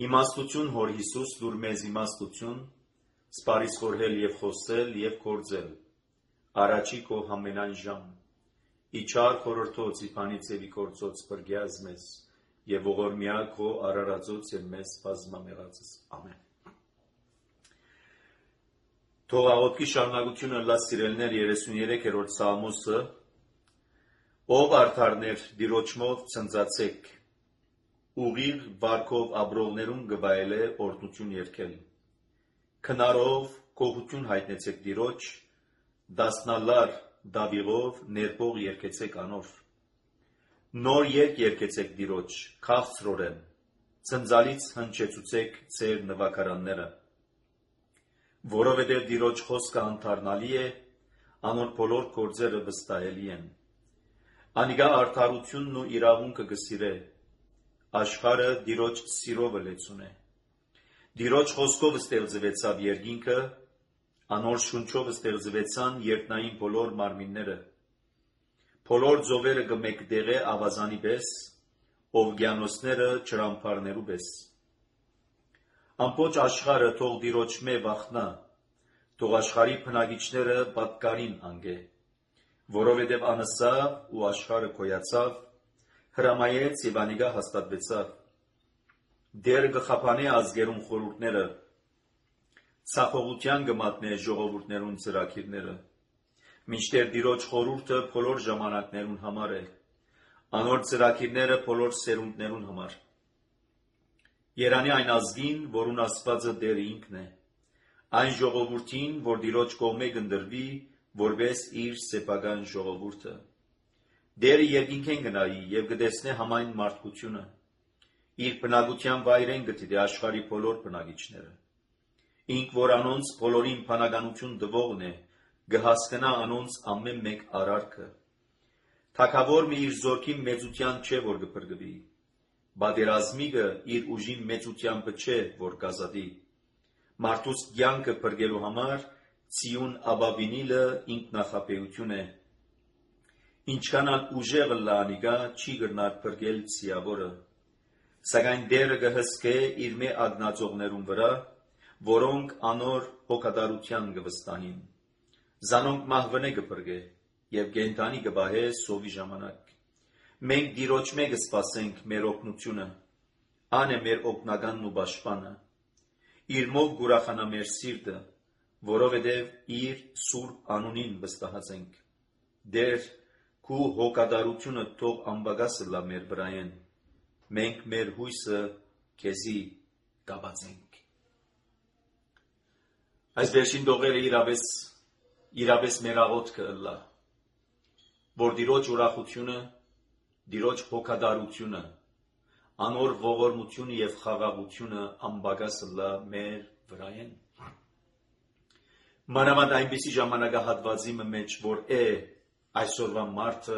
Իմաստություն Հոր Հիսուս դուր մեզ իմաստություն, սպարիս խորհել և խոսել և գործել, առաջի քո համենայն ժամ, իչար խորորդոց իպանից և իգործոց պրգյազ մեզ, և ողորմյա քո արարածոց և մեզ բազմամեղածս, ամեն։ Թող աղոթքի շարունակությունը լա սիրելներ 33-րդ սաղմոսը, ով արդարներ դիրոճմով ցնծացեք, ուղիղ վարքով ապրողներուն գվայել է օրհնություն երգել, քնարով գոհություն հայտնեցեք դիրոջ, դասնալար դավիղով ներբող երգեցեք անոր, նոր երգ երգեցեք դիրոջ, քաղցրորեն, ցնծալից հնչեցուցեք ձեր նվագարանները, որովհետև դիրոջ խոսքը անթարնալի է, անոր բոլոր գործերը վստահելի են, անիգա արդարությունն ու իրավունքը գսիրե, աշխարը դիրոջ սիրովը լեցուն է, դիրոջ խոսքով ստեղծվեցավ երկինքը, անոր շունչով ստեղծվեցան երկնային բոլոր մարմինները, բոլոր ձովերը գմեկտեղե ավազանի պես, օվկիանոսները ջրամբարներու պես, ամբողջ աշխարը թող դիրոջ մե վախնա, թող աշխարհի բնակիչները պատկարին անգե, որովհետև անսավ ու աշխարը կոյացավ, հրամայեց և անիգա հաստատվեցավ, դեր գխափանե ազգերուն խորհուրդները, ցախողության գմատնե ժողովուրդներուն ծրագիրները, մինչդեռ դիրոջ խորհուրդը բոլոր ժամանակներուն համար է, անոր ծրագիրները բոլոր սերունդներուն համար, երանի այն ազգին, որուն Աստվածը Տերը ինքն է, այն ժողովուրդին, որ դիրոջ կողմե կնդրվի, որպես իր սեփական ժողովուրդը, Տերը երկինքեն գնայի և կտեսնե համայն մարդկությունը, իր բնակության վայրեն գտիդե աշխարհի բոլոր բնակիչները, ինք որ անոնց բոլորին բանականություն տվողն է, կհասկնա անոնց ամեն մեկ արարքը, թագավոր մի իր զորքի մեծության չէ, որ կփրկվի, պատերազմիկը իր ուժի մեծությամբ չէ, որ կազատի, մարդուց կյանքը փրկելու համար Ցիուն Աբաբինիլը ինքնախապեյություն է, ինչքանալ ուժեղը լանիգա չի գրնար փրկել ցիավորը, սակայն Տերը կհսկե իր մե ագնացողներուն վրա, որոնք անոր հոգատարության կվստահին, զանոնք մահվնե կփրկե և կենդանի կպահե սովի ժամանակ, մենք դիրոջ մե կսպասենք մեր օգնությունը, ան է մեր օգնականն ու պաշտպանը, իր մով կուրախանա մեր սիրտը, որովհետև իր սուրբ անունին վստահած ենք, Տեր քու հոգատարությունը թող անպակասը լա մեր վրայեն, մենք մեր հույսը քեզի կապացենք։ Այս վերջին դողերը իրապես մեր աղոթքը ըլլա, որ դիրոջ ուրախությունը, դիրոջ հոգատարությունը, անոր ողորմությունը և խաղաղությունը անպակասը լա մեր վրայեն։ Մանավանդ այնպիսի ժամանակահատվածի մեջ, որ է այսօրվա մարդը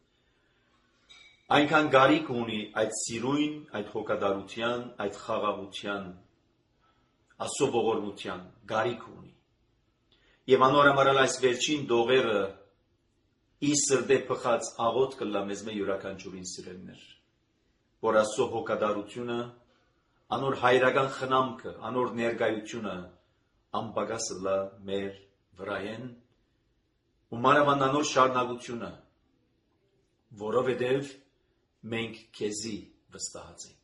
այնքան կարիք ունի այդ սիրույն, այդ հոգատարության, այդ խաղաղության, Աստծո ողորմության կարիք ունի։ Եվ անորամարալ այս վերջին դողերը ի սրտե փխած աղոթ կլա մեզ մե յուրաքանչյուրին սիրելիներ, որ Աստծո հոգատարությունը, անոր հայրական խնամքը, անոր ներկայությունը անպակասը լա մեր վրայեն ու մանավանդ անոր շարունակությունը, որովհետև մենք քեզի վստահած ենք։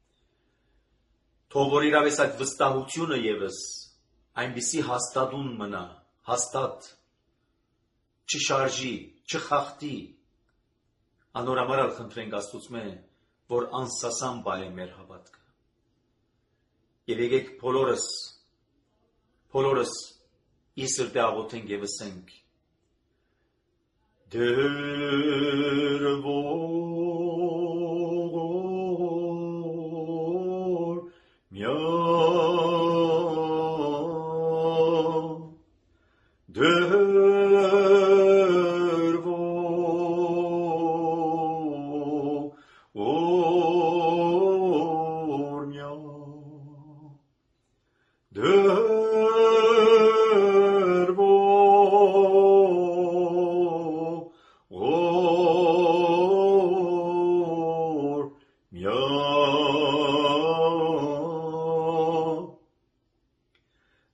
Թող որ իրավես այդ վստահությունը ևս այնպիսի հաստատուն մնա, հաստատ, չշարժի, չխախտի, անորամարալ խնդրենք Աստծուց մե, որ անսասան բայ է մեր հավատքը։ Եվ եկեք բոլորս ի սրտե աղոթենք և ասենք. Դեր ողորմյա, դեր ողորմյա, դեր ողորմյա,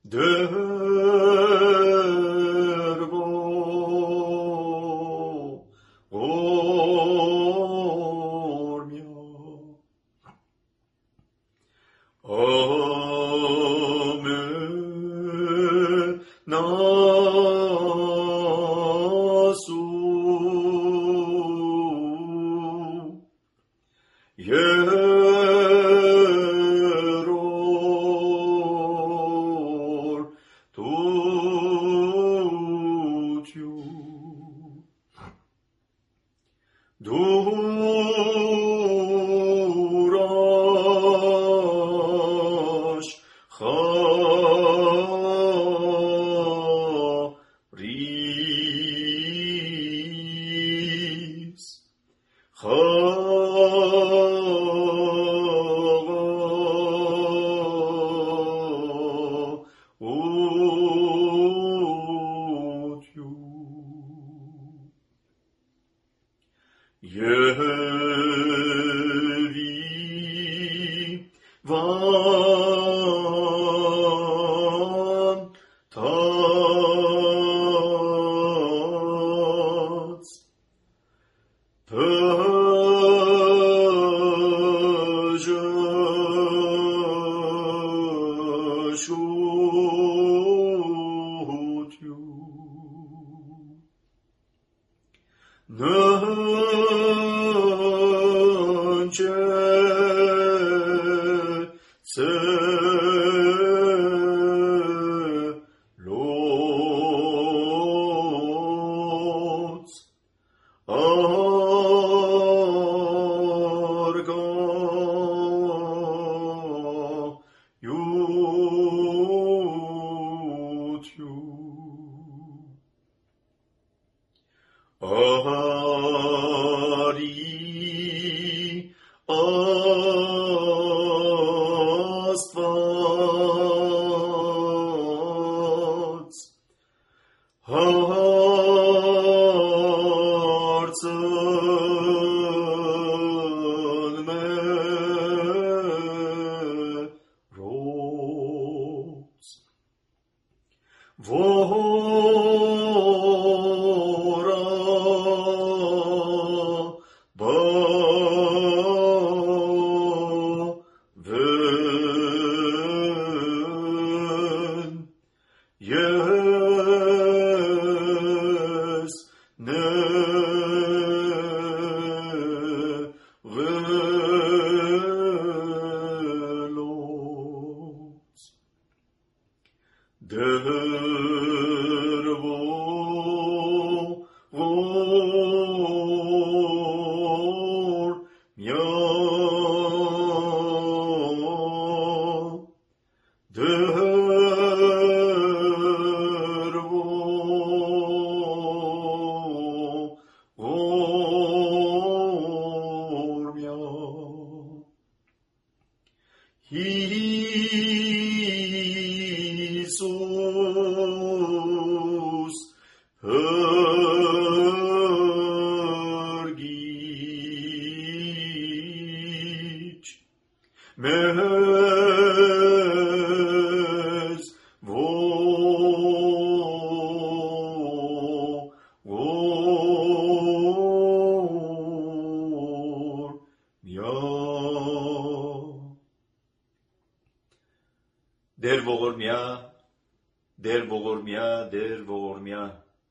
Դեր ողորմյա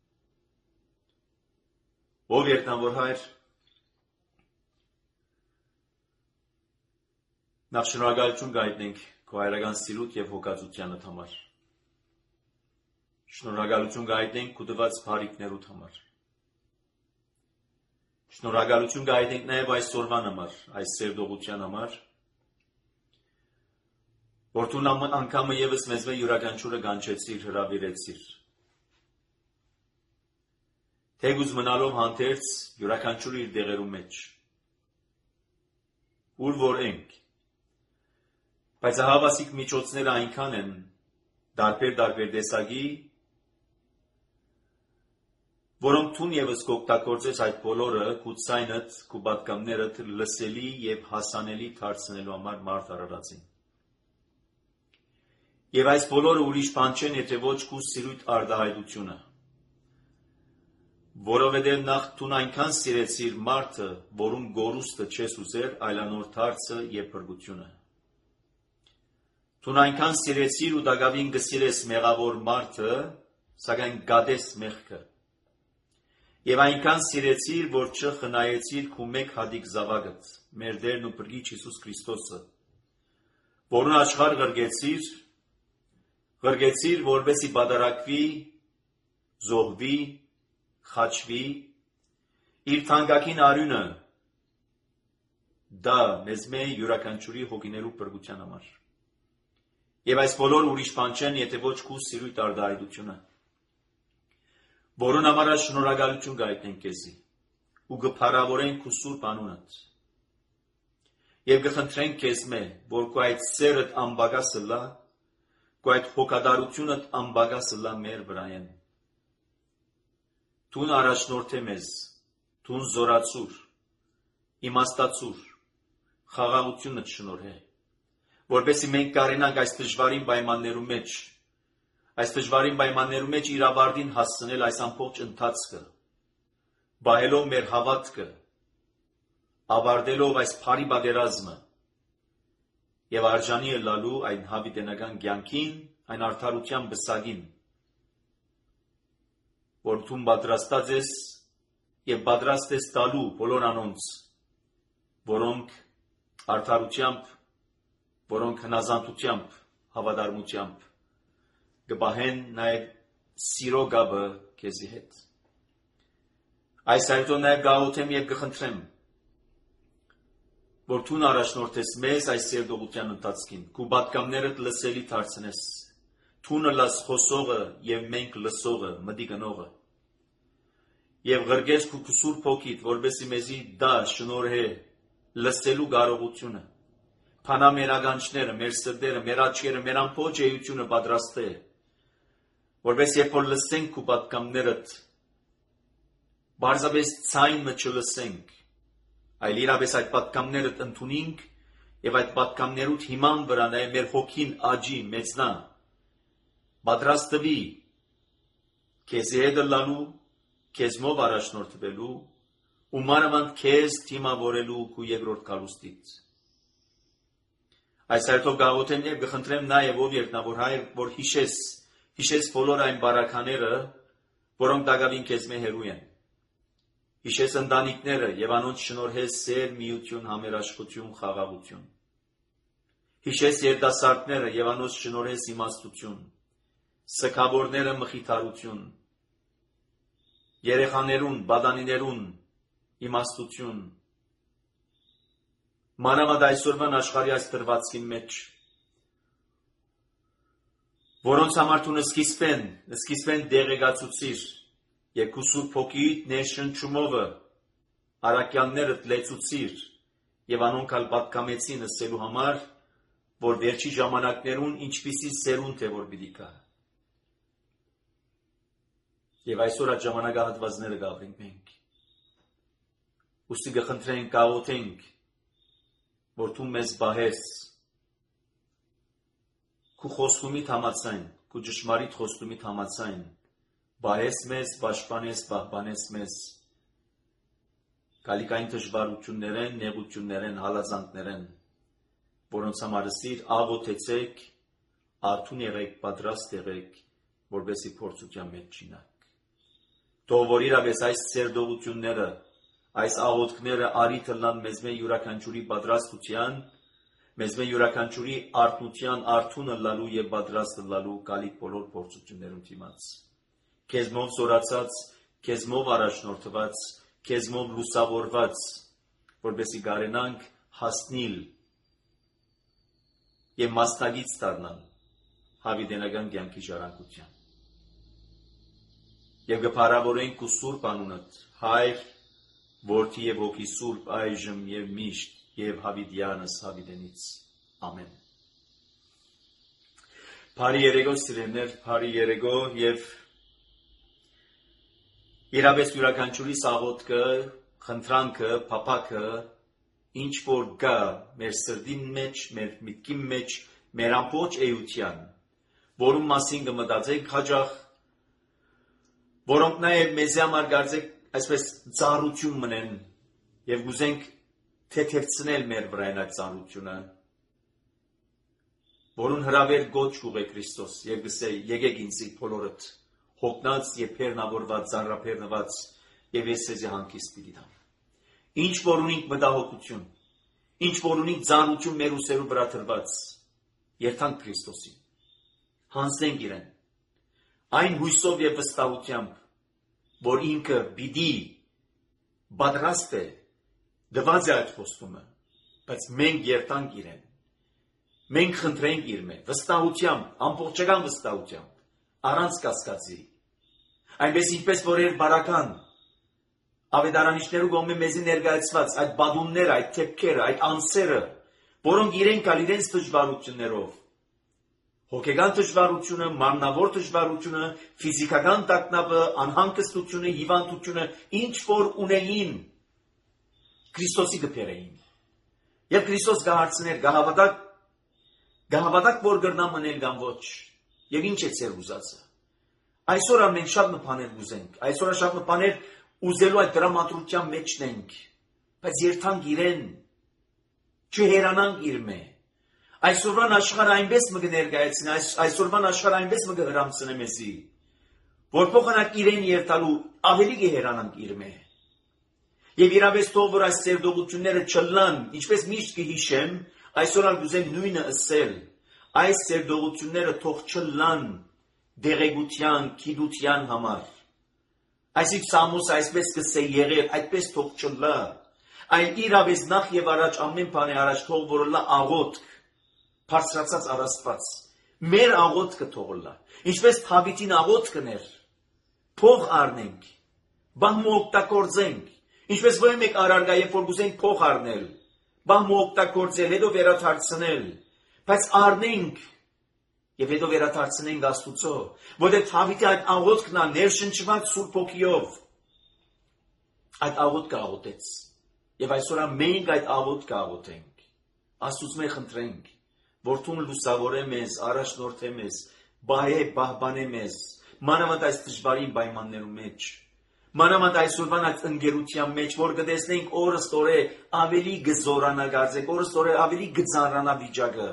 Ով երտնավոր հայր Նախ շնորհակալություն գայտնենք քո հայրական սիրուտ եւ հոգացությանդ համար Շնորհակալություն գայտնենք քո տված բարիքներուդ համար Շնորհակալություն գայտնենք նաեւ այս օրվան համար այս սերդողության համար Որտուն անգամը եւս մեզ յուրաքանչյուրը գանչեցիր, հրավիրեցիր։ Թեգուզ մնալով հանդերձ յուրաքանչյուրը իր դեղերում մեջ։ Ուր որ ենք։ Բայց հավասիկ միջոցները այնքան են դարբեր տեսակի, որոնք թուն եւս կօգտագործես այդ բոլորը քու ցայնդ, քու պատկամներդ լսելի եւ հասանելի դարձնելու համար մարդ արարածին։ Եվ այս բոլորը ուրիշ բան չեն, եթե ոչ քու սիրույթ արտահայտությունը։ Որովհետև նախ դու այնքան սիրեցիր մարդը, որում գորուստը չես ուզեր, այլանոր դարձը եւ փրկությունը։ Դու այնքան սիրեցիր ու դակավին գսիրես մեղավոր մարդը, սակայն գադես մեղքը։ Եվ այնքան սիրեցիր, որ չխնայեցիր քու մեկ հատիկ զավակդ, մեր Տերն ու Փրկիչ Հիսուս Քրիստոսը, որուն աշխարհ ղրգեցիր, որպեսզի բادرակվի, զոհվի, խաչվի, իր թանկագին արյունը դա մեզ յուրաքանչյուրի հոգիներու փրկության համար։ Եվ այս բոլոր ուրիշ բան չեն, եթե ոչ քու սիրույթ արտահայտությունը, որուն համար շնորհակալություն գայտնենք քեզի, ու կփառավորենք քու սուրբ անունդ։ Եվ կխնդրենք քեզ որ քու այդ սերդ անբագասը լա, քու այդ հոգատարությունդ անբագասը լա մեր վրայեն։ Դուն առաջնորդե մեզ, դուն զորացուր, իմաստացուր, խաղաղությունը շնորհե, որպեսզի մենք կարենանք այս դժվարին պայմաններու մեջ իր ավարտին հասցնել այս ամբողջ ընթացքը, բահելով մեր հավատքը, ավարտելով այս փարի պատերազմը եւ արժանի ելալու այն հավիտենական կյանքին, այն արդարության բսակին, որ դու պատրաստած ես եւ պատրաստ ես տալու բոլոր անոնց, որոնք արդարությամբ, որոնք հնազանդությամբ, հավատարմությամբ կբահեն նաեւ սիրո գաբը քեզի հետ։ Այս այդո նաեւ գաղութեմ եւ կխնդրեմ, որ դու առաջնորդես մեզ այս սերտողության ընթացքին, քու պատգամներդ լսելի դարձնես, դու լաս խոսողը եւ մենք լսողը, մտի գնողը, եւ ղրգես քու սուրբ հոգիդ, որպեսզի մեզի դա շնորհե լսելու կարողությունը, փանա մեր ականջները, մեր սրտերը, մեր աչքերը, մեր ամբողջ էությունը պատրաստե, որպես երբ որ լսենք քու պատգամներդ, բարձրապես ցայնը չլսենք, այլ իրապես այդ պատգամներդ ընդունենք եւ այդ պատգամներուց հիման վրա նաեւ մեր հոգին աճի, մեծնա, պատրաստվի քեզի հետ լալու, քեզմով առաջնորդվելու ու մանավանդ քեզ թիմավորելու քու երկրորդ կալուստից։ Այս այդով գաղութեմ եւ կխնդրեմ նաեւ ով երկնավոր Հայր, որ հիշես բոլոր այն բարակաները, որոնք դակավին քեզ հերու են։ Հիշես ընտանիքները եւ անոնց շնորհես սեր, միություն, համերաշխություն, խաղաղություն։ Հիշես երիտասարդները եւ անոնց շնորհես իմաստություն, սգավորները մխիթարություն, երեխաներուն, բադանիներուն իմաստություն։ Մանավանդ այսօրվան աշխարհի այս դրվածքի մեջ, որոնց համար դու սկիզբեն դեղեկացուցիր եւ քու սուրբ հոգիդ ներշնչումովը արաքյաններդ լեցուցիր եւ անոնք ալ պատկամեցին ասելու համար, որ վերջի ժամանակներուն ինչպիսի սերունդ է որ պիտի կա։ Եվ այսօր այդ ժամանակահատվածները գավրենք մենք։ Ուստի կխնդրենք, կաղոթենք, որ դու մեզ բահես քու խոստումիդ համաձայն, քու ճշմարիտ խոստումիդ համաձայն, բահես մեզ, պաշտպանես, պահպանես մեզ, կալիկային դժվարություններեն, նեղություններեն, հալածանքներեն, որոնց համար ասիր աղոթեցեք, արթուն եղեք, պատրաստ եղեք, որպեսզի փորձության մեջ չինաք։ Թող որ իրապես այս սերտողությունները, այս աղոթքները արիթ լան մեզ յուրաքանչյուրի պատրաստության, մեզ յուրաքանչյուրի արթնության արթուն լալու եւ պատրաստ լալու կալիք բոլոր փորձություններուն դիմաց։ Քեզմով զորացած, քեզմով առաջնորդված, քեզմով լուսավորված, որպեսզի կարենանք հասնել եւ մասնագիծ դառնալ հավիտենական կյանքի ժառանգության։ Եվ կփառավորենք ու սուրբ անունդ, Հայր, Որդի եւ Հոգի Սուրբ այժմ եւ միշտ եւ հավիտյանս հավիտենից։ Ամեն։ Բարի երեկո սիրելիներ, բարի երեկո եւ իրապես յուրաքանչյուրի աղոթքը, խնդրանքը, փափակը, ինչ որ գա մեր սրտին մեջ, մեր միտքի մեջ, մեր ամբողջ էության, որում մասին կմտածեք հաճախ, որոնք նաև մեզի համար կարծեք այսպես ծառություն մնեն եւ գուզենք թեթևցնել մեր վրա այդ ծառությունը, որուն հրավեր գոչ կուղե Քրիստոս եւ գսե եկեք ինձի բոլորդ հոգնած եւ փեռնավորված ծառափեռնված եւ ես ձեզ հանգիստ պիտի տամ։ Ինչ որ ունիք մտահոգություն, ինչ որ ունիք ծառություն մեր ուսերու վրա դրված, երթանք Քրիստոսին, հանձնենք իրեն, այն հույսով եւ վստահությամբ, որ ինքը պիտի պատրաստ է դված է այդ խոստումը, բայց մենք երթանք իրեն, մենք խնդրենք իր մեջ, վստահությամբ, ամբողջական վստահությամբ, առանց կասկածի, այնպես ինչպես որ էր բարական, ավետարանիչներու կողմէ մեզի ներկայացված այդ բադումները, այդ թեփքերը, այդ անձերը, որոնք իրենք կալ իրենց դժվարություններով, հոգեկան դժվարությունը, մարմնավոր դժվարությունը, ֆիզիկական տագնապը, անհանգստությունը, հիվանդությունը, ինչ որ ունեին, Քրիստոսի կփերեին։ Եվ Քրիստոս կհարցներ, կհավատակ որ գրնա մնել կամ ոչ, եւ ինչ է ձեր ուզածը։ Այսօր մենք շատ մփաներ ուզենք, այսօր շատ մփաներ ուզելու այդ դրամատրության մեջն ենք, բայց երթանք իրեն, չհերանանք իր մե։ Այսօրվան աշխարհը այնպես մը կներկայացնի, այսօրվան աշխարհը այնպես մը կհրամցնի մեզի, որ փոխանակ իրեն երթալու ավելի կհերանանք իր մե։ Եվ իրավես թող որ այս ծերդողությունները չլան, ինչպես միշտ կհիշեմ, այսօր ալգուզեմ նույնը ասել, այս ծերդողությունները թող չլան դեղեցության, քիդության համար։ Այսինքն Սամոս այսպես կսե եղել, այդպես թող չլա, այլ իրավես նախ եւ առաջ ամեն բանի առաջ թող որ լա աղոթք, բարձրացած առաստված, մեր աղոթքը թող լա, ինչպես Դավիթին աղոթքն էր, փող առնենք, բան օգտագործենք, ինչպես ոչ մեկ արարգա երբ որ գուզենք փող առնել, բան օգտագործել, հետո վերադարձնել, բայց առնենք եւ հետո վերադարձնենք Աստուծո, որտեղ Դավիթի այդ աղոթքն է ներշնչված Սուրբ Հոգիով, այդ աղոթքը աղոթեց, եւ այսօր մենք այդ աղոթքը աղոթենք, Աստուծո խնդրենք, որ թուն լուսավորե մեզ, առաջնորդե մեզ, բահբանե մեզ, մանավանդ այս դժվարին պայմաններու մեջ, մանավանդ այսօրվան այդ ընկերության մեջ, որ կտեսնենք օրս օրե ավելի գզորանա գարձեք, օրս օրե ավելի գծարանա վիճակը։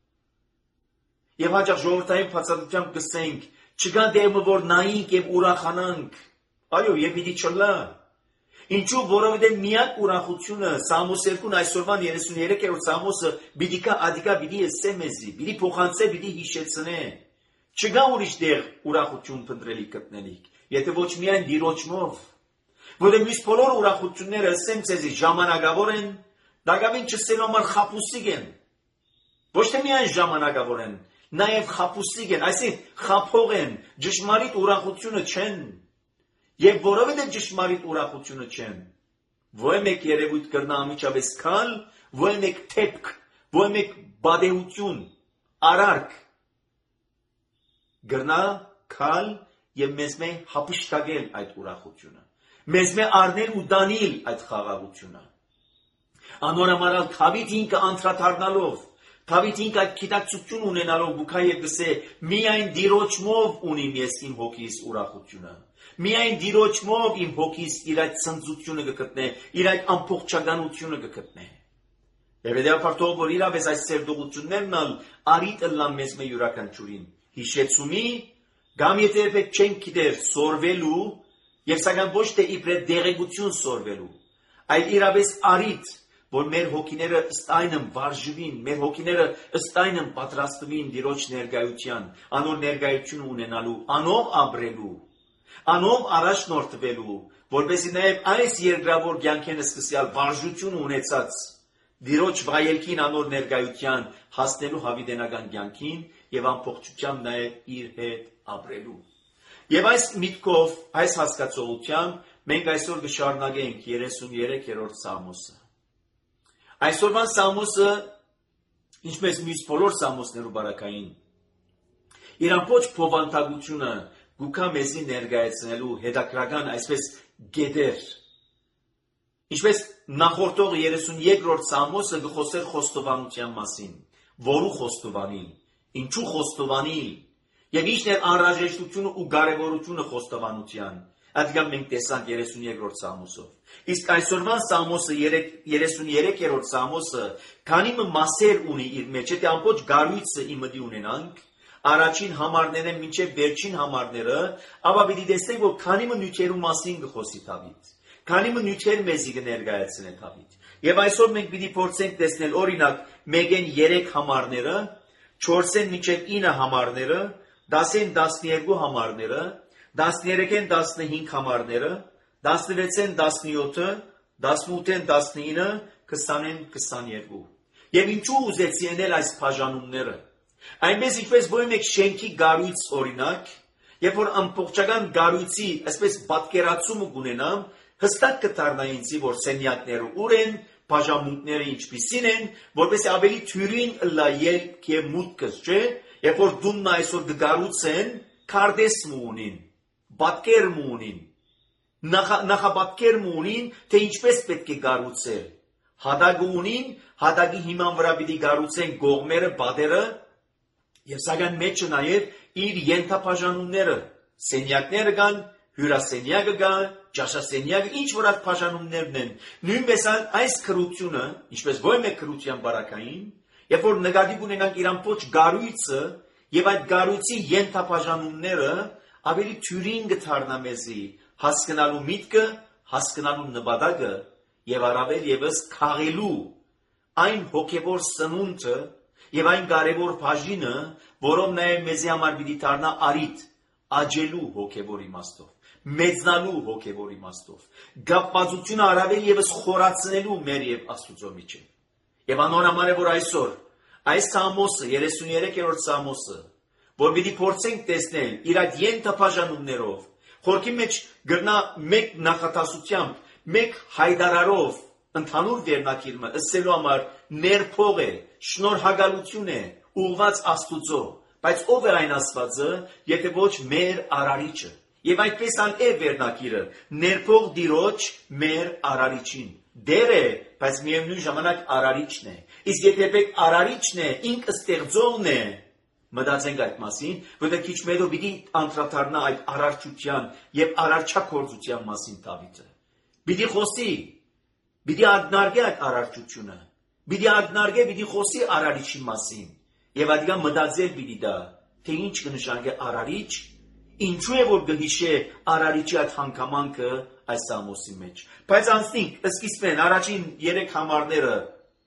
Եվ հաճախ ժողովրդային բացատրությամբ կսենք, չկա դեպը որ նայենք եւ ուրախանանք, այո, եւ պիտի չլա։ Ինչու, որովհետև միակ ուրախությունը Սամոս 2-ն այսօրվան 33-րդ Սամոսը պիտի կա ադիկա պիտի ասե մեզի, պիտի փոխանցե, պիտի հիշեցնե։ Չկա ուրիշ տեղ ուրախություն փնտրելի գտնելիք, եթե ոչ միայն դիրոճմով, որովհետև մյուս բոլոր ուրախությունները ասեմ ցեզի ժամանակավոր են, դակավին չսելու համար խապուսիկ են։ Ոչ թե միայն ժամանակավոր են, նաև խապուսիկ են, այսինքն խափող են, ճշմարիտ ուրախությունը չեն։ Եվ որովհետև ճշմարիտ ուրախությունը չեն, ոչ մեկ երևույթ կրնա ամիջապես քալ, ոչ մեկ թեփք, ոչ մեկ բադեություն, արարք գրնա քալ եւ մեզ մե հապշտակել այդ ուրախությունը, մեզ մե առնել ու դանել այդ խաղաղությունը։ Անորամարալ Դավիթ ինքը անդրադառնալով, Դավիթ ինքը այդ գիտակցություն ունենալով գուքա եւ գսե միայն դիրոճմով ունիմ ես իմ հոգիս ուրախությունը։ Միայն դիրոճմով իմ հոգիս իր այդ ցնծությունը կգտնե, իր այդ ամբողջականությունը կգտնե։ Եվ դեպի թող որ իրավես այս ծերդողություններն ալ արիտ լան մեզ մե յուրաքանչյուրին հիշեցումի, կամ եթե երբեք չենք գիտեր սորվելու, եւ սակայն ոչ թե իբրե դեղեցություն սորվելու, այլ իրավես արիտ, որ մեր հոգիները ըստ այնմ վարժվին, մեր հոգիները ըստ այնմ պատրաստվին Տիրոջ ներկայության, անոր ներկայություն ունենալու, անով ապրելու, անով առաջնորդվելու, որպեսզի նաև այս երկրավոր կյանքեն սկսյալ վարժություն ունեցած Տիրոջ վայելքին անոր ներկայության հասնելու հավիտենական կյանքին եւ ամբողջությամբ նաև իր հետ ապրելու։ Եվ այս միտքով, այս հասկացողությամբ մենք այսօր կշարունակենք 33-րդ Սամոսը։ Այսօրվան Սամոսը, ինչպես մյուս բոլոր Սամոսներու բարակային, իր ամբողջ փոխանցությունը գուքա մեզի ներկայացնելու հետաքրական այսպես գեդեր, ինչպես նախորդող 33-րդ Սամոսը գխոսեր խոստովանության մասին, որու խոստովանիլ, ինչու խոստովանիլ, Եվ ինչն էր անհրաժեշտությունը ու կարևորությունը խոստովանության։ Adică մենք տեսանք 32-րդ Սամոսով։ Իսկ այսօրվան Սամոսը 33-րդ Սամոսը քանի մասեր ունի իր մեջ, եթե ամբողջ գարույցը իմդի ունենանք, առաջին համարները մինչև վերջին համարները, ապա պիտի տեսնենք, որ քանի նյութերու մասին կխոսի Դավիթ։ Քանի նյութեր մեզի կներկայացնի Դավիթ։ Եվ այսօր մենք պիտի փորձենք տեսնել օրինակ 1-ին 3 համարները, 4-ին մինչև 9 համարները, 10-ին 12 համարները, 13-ին 15 համարները, 16-ին 17-ը, 18-ին 19, 20-ին 22։ Եվ ինչու ուզեցի ենել այս բաժանումները։ Այնպես ինչպես որ մենք շենքի գարույց օրինակ, երբ որ ամբողջական գարույցի այսպես պատկերացումը կունենամ, հստակ կդառնա ինձի, որ սենյակները ուր են, բաժանմունքները ինչպիսին են, որպես ավելի թյուրին լա ելք եւ մուտքս, չէ՞։ Երբ որ դումն այսօր կգարուցեն, քարտեզ մունին, պատկեր մունին, նախապատկեր մունին, թե ինչպես պետք է գարուցել։ Հատակ ունին, հատակի հիման վրա պիտի գարուցեն գողմերը, բադերը, եւ սակայն մեջը նաեւ իր ենթաբաժանումները, սենյակները կան, հյուրասենյակը կա, ճաշասենյակը, ինչ որ այդ բաժանումներն են։ Նույնպես այս քրությունը, ինչպես ոչ մեկ քրության բարակային, երբ որ նկատի ունենանք իր ամբողջ գարույցը եւ այդ գարույցի ենթաբաժանումները, ավելի թյուրին կդառնա մեզի հասկանալու միտքը, հասկանալու նպատակը եւ առավել եւս քաղելու այն հոգեվոր սնունդը եւ այն կարեւոր բաժինը, որով նաեւ մեզի համար պիտի դառնա արիթ, աճելու հոգեվոր իմաստով, մեծնալու հոգեվոր իմաստով, գապվածությունը առավել եւս խորացնելու մեր եւ Աստծո միջեւ։ Եվ անորոմար է որ այսօր այս Սամոսը 33-րդ Սամոսը, որ պիտի փորձենք տեսնել իր այդ ենթաբաժանումներով, խորքի մեջ գրնա մեկ նախատասությամբ, մեկ հայտարարով ընդհանուր վերնակիրը ըսելու համար ներփող է, շնորհակալություն է, ուղղված Աստուծո, բայց ով է այն Աստվածը, եթե ոչ մեր արարիչը։ Եվ այդպես է վերնակիրը, ներփող Տիրոջ մեր արարիչին։ Դեր է, բայց միևնույն ժամանակ արարիչն է։ Իսկ եթե պետք արարիչն է, ինքը ստեղծողն է, մտածենք այդ մասին, որտեղ քիչ մետո պիտի անդրադառնա այդ արարչության եւ արարչակորձության մասին Դավիթը։ Պիտի խոսի, պիտի ակնարկի այդ արարչությունը, պիտի խոսի արարիչի մասին։ Եվ այդքան մտածել պիտի դա, թե ինչ կնշանակի արարիչ, ինչու է որ գհիշե արարիչի այդ հանգամանքը այս Սամոսի մեջ։ Բայց անցնենք սկիզբեն առաջին 3 համարները,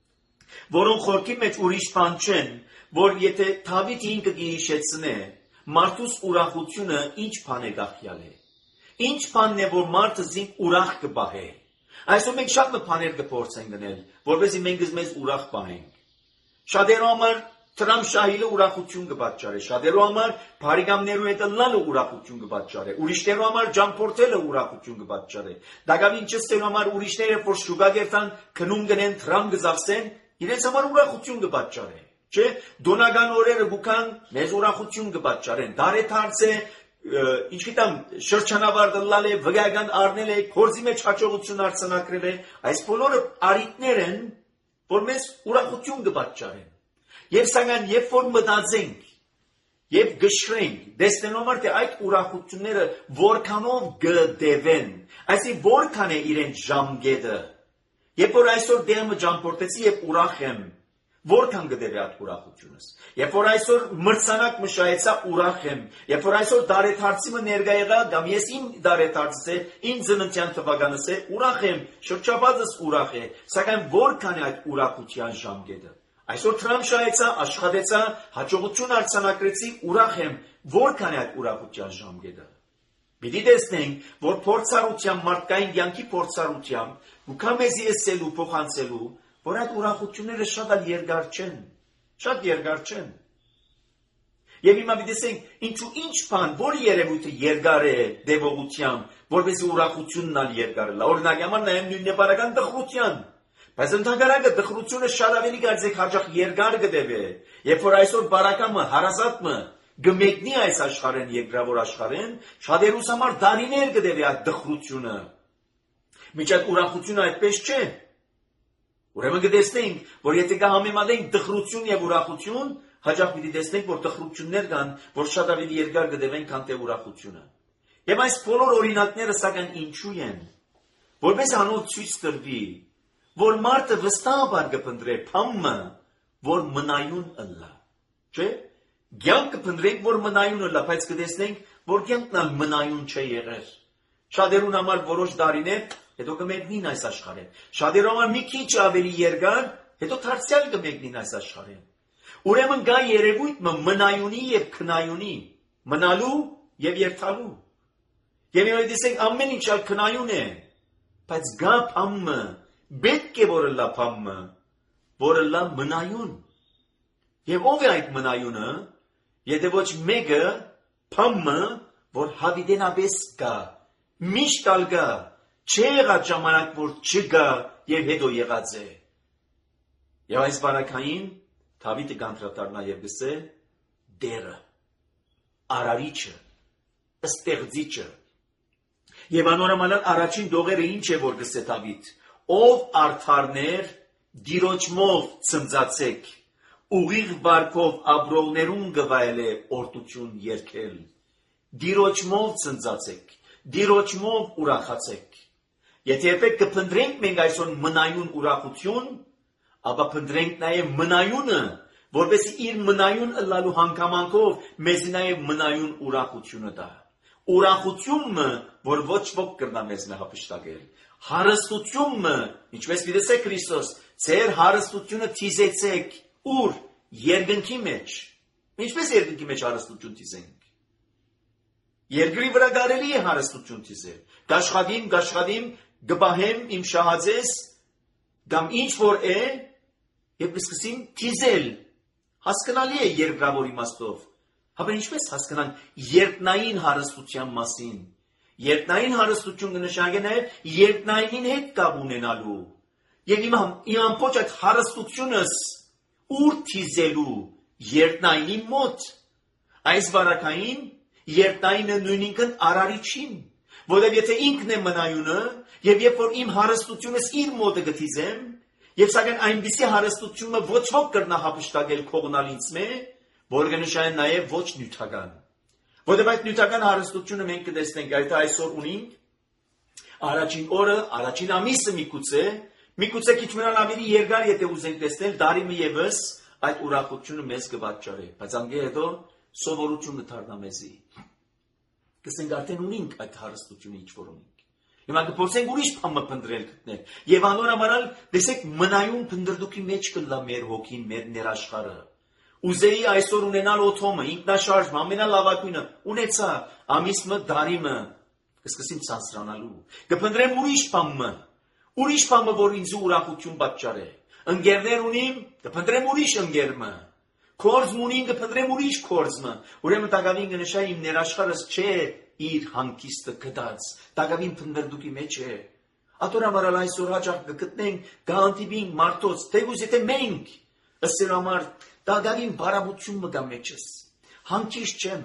որոնք խորքի մեջ ուրիշ բան չեն, որ եթե Դավիթը ինքը գիհիշեցնե, մարդուս ուրախությունը ինչ բան է գախյալ է։ Ինչ բանն է, որ մարդը զինք ուրախ կբահե։ Այսօր մենք շատ բաներ կփորձենք գնել, որովհետեւ մենք մեզ ուրախ պահենք։ Շատերու համար Տրամշահիլը ուրախություն կպատճառի, շատերու համար բարեկամներու հետ լալը ուրախություն կպատճառի, ուրիշներու համար ջամփորդելը ուրախություն կպատճառի։ Դակավին չստելու համար ուրիշները որ շուկա գերտան, քնում գնեն, տրամ գզավսեն, իրենց համար ուրախություն կպատճառի։ Չէ, դոնական օրերը գուքան մեզ ուրախություն կպատճառեն։ Դարեթարց է, ինչ գիտեմ, շրջանավարտը լալ է, վգայական առնել է, փորձի մեջ հաջողություն արձանագրել է, այս բոլորը արիտներ են, որ մեզ ուրախություն կպատճառեն։ Եվ սակայն երբ որ մտածենք եւ գշրենք, տեսնելու համար թե այդ ուրախությունները որքանով գդևեն, այսինքն որքան է իրենց ժամկետը։ Երբ որ այսօր դեմը ջամփորդեցի եւ ուրախ եմ, որքան գդևի այդ ուրախությունս։ Երբ որ այսօր մրցանակ մշայեցա ուրախ եմ, երբ որ այսօր դարեթարցիմը ներկա եղա, կամ ես իմ դարեթարցս է, իմ ծննդյան թվականս է, ուրախ եմ, շրջապատս ուրախ է, սակայն որքան է այդ ուրախության ժամկետը։ Այսօր տրամշայեցա, աշխատեցա, հաջողություն արձանագրեցի, ուրախ եմ, որքան է այդ ուրախության ժամկետը։ Պիտի տեսնենք, որ փորձառությամբ, մարդկային կյանքի փորձառությամբ, գուքա մեզի էսելու, փոխանցելու, որ այդ ուրախությունները շատ երկար չեն, շատ երկար չեն։ Եվ հիմա պիտի տեսնենք, ինչու ինչ բան, որ երևույթը երկար է դեպողությամբ, որպեսզի ուրախությունն ալ երկար է։ Օրինակ համար նայեմ նույն նպարական տխրության։ Բայց ընդհանրակը տխրությունը շատ ավելի կարծեք հաճախ երկար կդեպի, երբ որ այսօր բարակամը, հարազատը գմեկնի այս աշխարհեն երկրավոր աշխարհեն, շատերուս համար դարիներ կդեպի այդ տխրությունը։ Մինչ այդ ուրախությունը այդպես չէ։ Ուրեմն կտեսնենք, որ եթե կհամեմատենք տխրություն եւ ուրախություն, հաճախ պիտի տեսնենք, որ տխրություններ կան, որ շատ ավելի երկար կդևեն, քան թե ուրախությունը։ Եվ այս բոլոր օրինակները սակայն ինչու են, որպես անոր ցույց տրվի, որ մարդը վստահաբար կփնտրե փամը, որ մնայուն ըլլա, չէ՞։ Գյանք կփնտրենք, որ մնայուն ըլլա, բայց կտեսնենք, որ գյանքն ալ մնայուն չէ եղեր։ Շատերուն համար որոշ տարիներ, հետո կմեկնին այս աշխարհին։ Շատերուն համար մի քիչ ավելի երկար, հետո դարձյալ կմեկնին այս աշխարհին։ Ուրեմն գա երևույթ մնայունի եւ քնայունի, մնալու եւ երթալու։ Եվ մենք դիսենք ամեն ինչ ալ քնայուն է, բայց գա փամը, պետք է որ լա փամը, որ լա մնայուն։ Եվ ով է այդ մնայունը, եթե ոչ մեկը փամը, որ հավիտենապես կա, միշտ ալ կա, չէ եղած ժամանակ, որ չկա եւ հետո եղած է։ Եվ այս բարակային Դավիթը կանտրատարնա եւ գսե դերը, արարիչը, ստեղծիչը։ Եվ անորոմանալ առաջին դողերը ինչ է որ գսե Դավիթ, ով արդարներ դիրոճմով ցնծացեք, ուղիղ բարքով աբրողներուն գվայել է օրտություն երկել, դիրոճմով ցնծացեք, դիրոճմով ուրախացեք։ Եթե երբեք կփնտրենք մենք այսօր մնայուն ուրախություն, ապա փնտրենք նաև մնայունը, որպեսզի իր մնայուն ըլլալու հանգամանքով մեզի նաև մնայուն ուրախությունը տա։ Ուրախությունը, որ ոչ ոք կրնա մեզ հափշտակել։ Հարստությունը, ինչպես գիտեսեք Քրիստոս, ձեր հարստությունը թիզեցեք ուր երկնքի մեջ։ Ինչպես երկնքի մեջ հարստություն թիզենք։ Երկրի վրա կարելի է հարստություն թիզել։ Գաշխատիմ, գբահեմ իմ շահածես, կամ ինչ որ է, եւ կսկսին թիզել։ Հասկանալի է երկրավոր իմաստով։ Հապա ինչպես հասկանան երկնային հարստության մասին։ Երկնային հարստություն կնշանակի նաև երկնայինին հետ կապ ունենալու։ Եվ իմ ամբողջ այդ հարստությունս ուր թիզելու երկնայինի մոտ։ Այս վարակային երկնայինը նույնինքն արարիչին, որովհետև եթե ինքն է մնայունը, եւ երբ որ իմ հարստությունս իր մոտը գթիզեմ, եւ սակայն այնպիսի հարստությունը ոչ ոք կրնա հափշտակել քողնալից մե, որ կնշանակի նաև ոչ նյութական։ Որովհետև այդ նյութական հարստությունը մենք կտեսնենք այդ այսօր ունենք, առաջին օրը, առաջին ամիսը միգուցե քիչ մնալ ավելի երկար, եթե ուզենք տեսնել, դարիմը եւս այդ ուրախությունը մեզ կվաճառի, բայց անգե հետո սովորությունը դառնա մեզի։ Կսենք արդեն ունենք այդ հարստությունը ինչ որ ունենք։ Հիմա կփորձենք ուրիշ բան փնտրել գտնել։ Եվ անորոմանալ տեսեք մնայուն փնդրդուքի մեջ կլա մեր հոգին, մեր ներաշխարը։ Ուզեի այսօր ունենալ օթոմը, ինքնաշարժ, ամենալավագույնը, ունեցա, ամիսը, դարիմը, կսկսեմ ցանցրանալու։ Կփնտրեմ ուրիշ բանը, որ ինձ ուրախություն պատճառե։ Ընկերներ ունիմ, կփնտրեմ ուրիշ ընկերմը։ Կորձ ունիմ, կփնտրեմ ուրիշ կորձը։ Ուրեմն տակավին կնշա իմ ներաշխարս չէ իր հանգիստը գտած, տակավին փնդրդուքի մեջ է։ Ատորամարալ այսօր հաճախ կգտնենք, կհանդիպենք մարդոց, թեգուզ եթե մենք, ըստ համար տակավին բարավություն մգա մեջս, հանգիստ չեմ,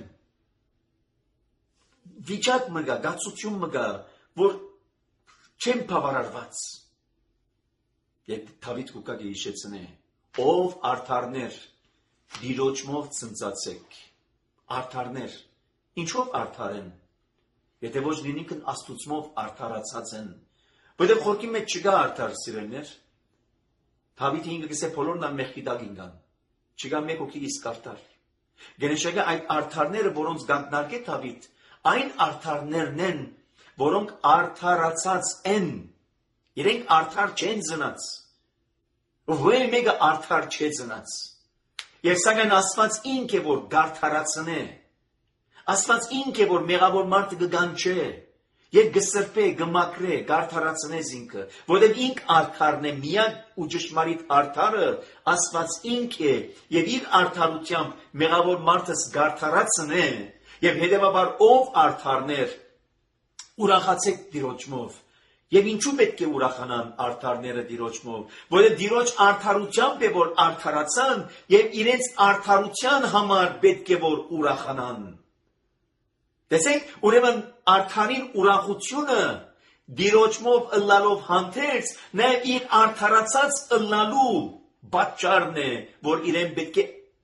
վիճակ մգա, գացություն մգա, որ չեմ բավարարված։ Եվ Դավիթ կուկակի հիշեցնե, ով արդարներ, դիրոճմով ցնծացեք, արդարներ, ինչով արդար են, եթե ոչ լինիքն աստուծմով արդարացած են, որտեղ խորքի մեջ չկա արդար սիրելներ, Դավիթը ինքը գսե բոլորն ալ մեղքի տակ ինգան, չկա մեկ հոգի իսկ արդար։ Գնշակը այդ արդարները, որոնց գանտնարկե Դավիթ, այն արդարներն են, որոնք արդարացած են, իրենք արդար չեն ծնած, ոչ մեկը արդար չէ ծնած, եւ սակայն Աստված ինք է որ գարթարացնե, Աստված ինք է որ մեղավոր մարդը կգանչե, եւ գսրբե, գմակրե, գարթարացնես ինքը, որովհետեւ ինք արդարն է, միակ ու ճշմարիտ արդարը Աստված ինք է, եւ իր արդարությամբ մեղավոր մարդը գարթարացնե, եւ հետեւաբար ով արդարներ, ուրախացեք Տիրոջմով, եւ ինչու պետք է ուրախանան արդարները Տիրոջմով, որովհետեւ Տիրոջ արդարությամբ է որ արդարացան եւ իրենց արդարության համար պետք է որ ուրախանան։ Տեսեք, ուրեմն արդարին ուրախությունը Տիրոջմով ըլլալով հանդերձ նաեւ իր արդարացած ըլլալու պատճառն է, որ իրեն պետք է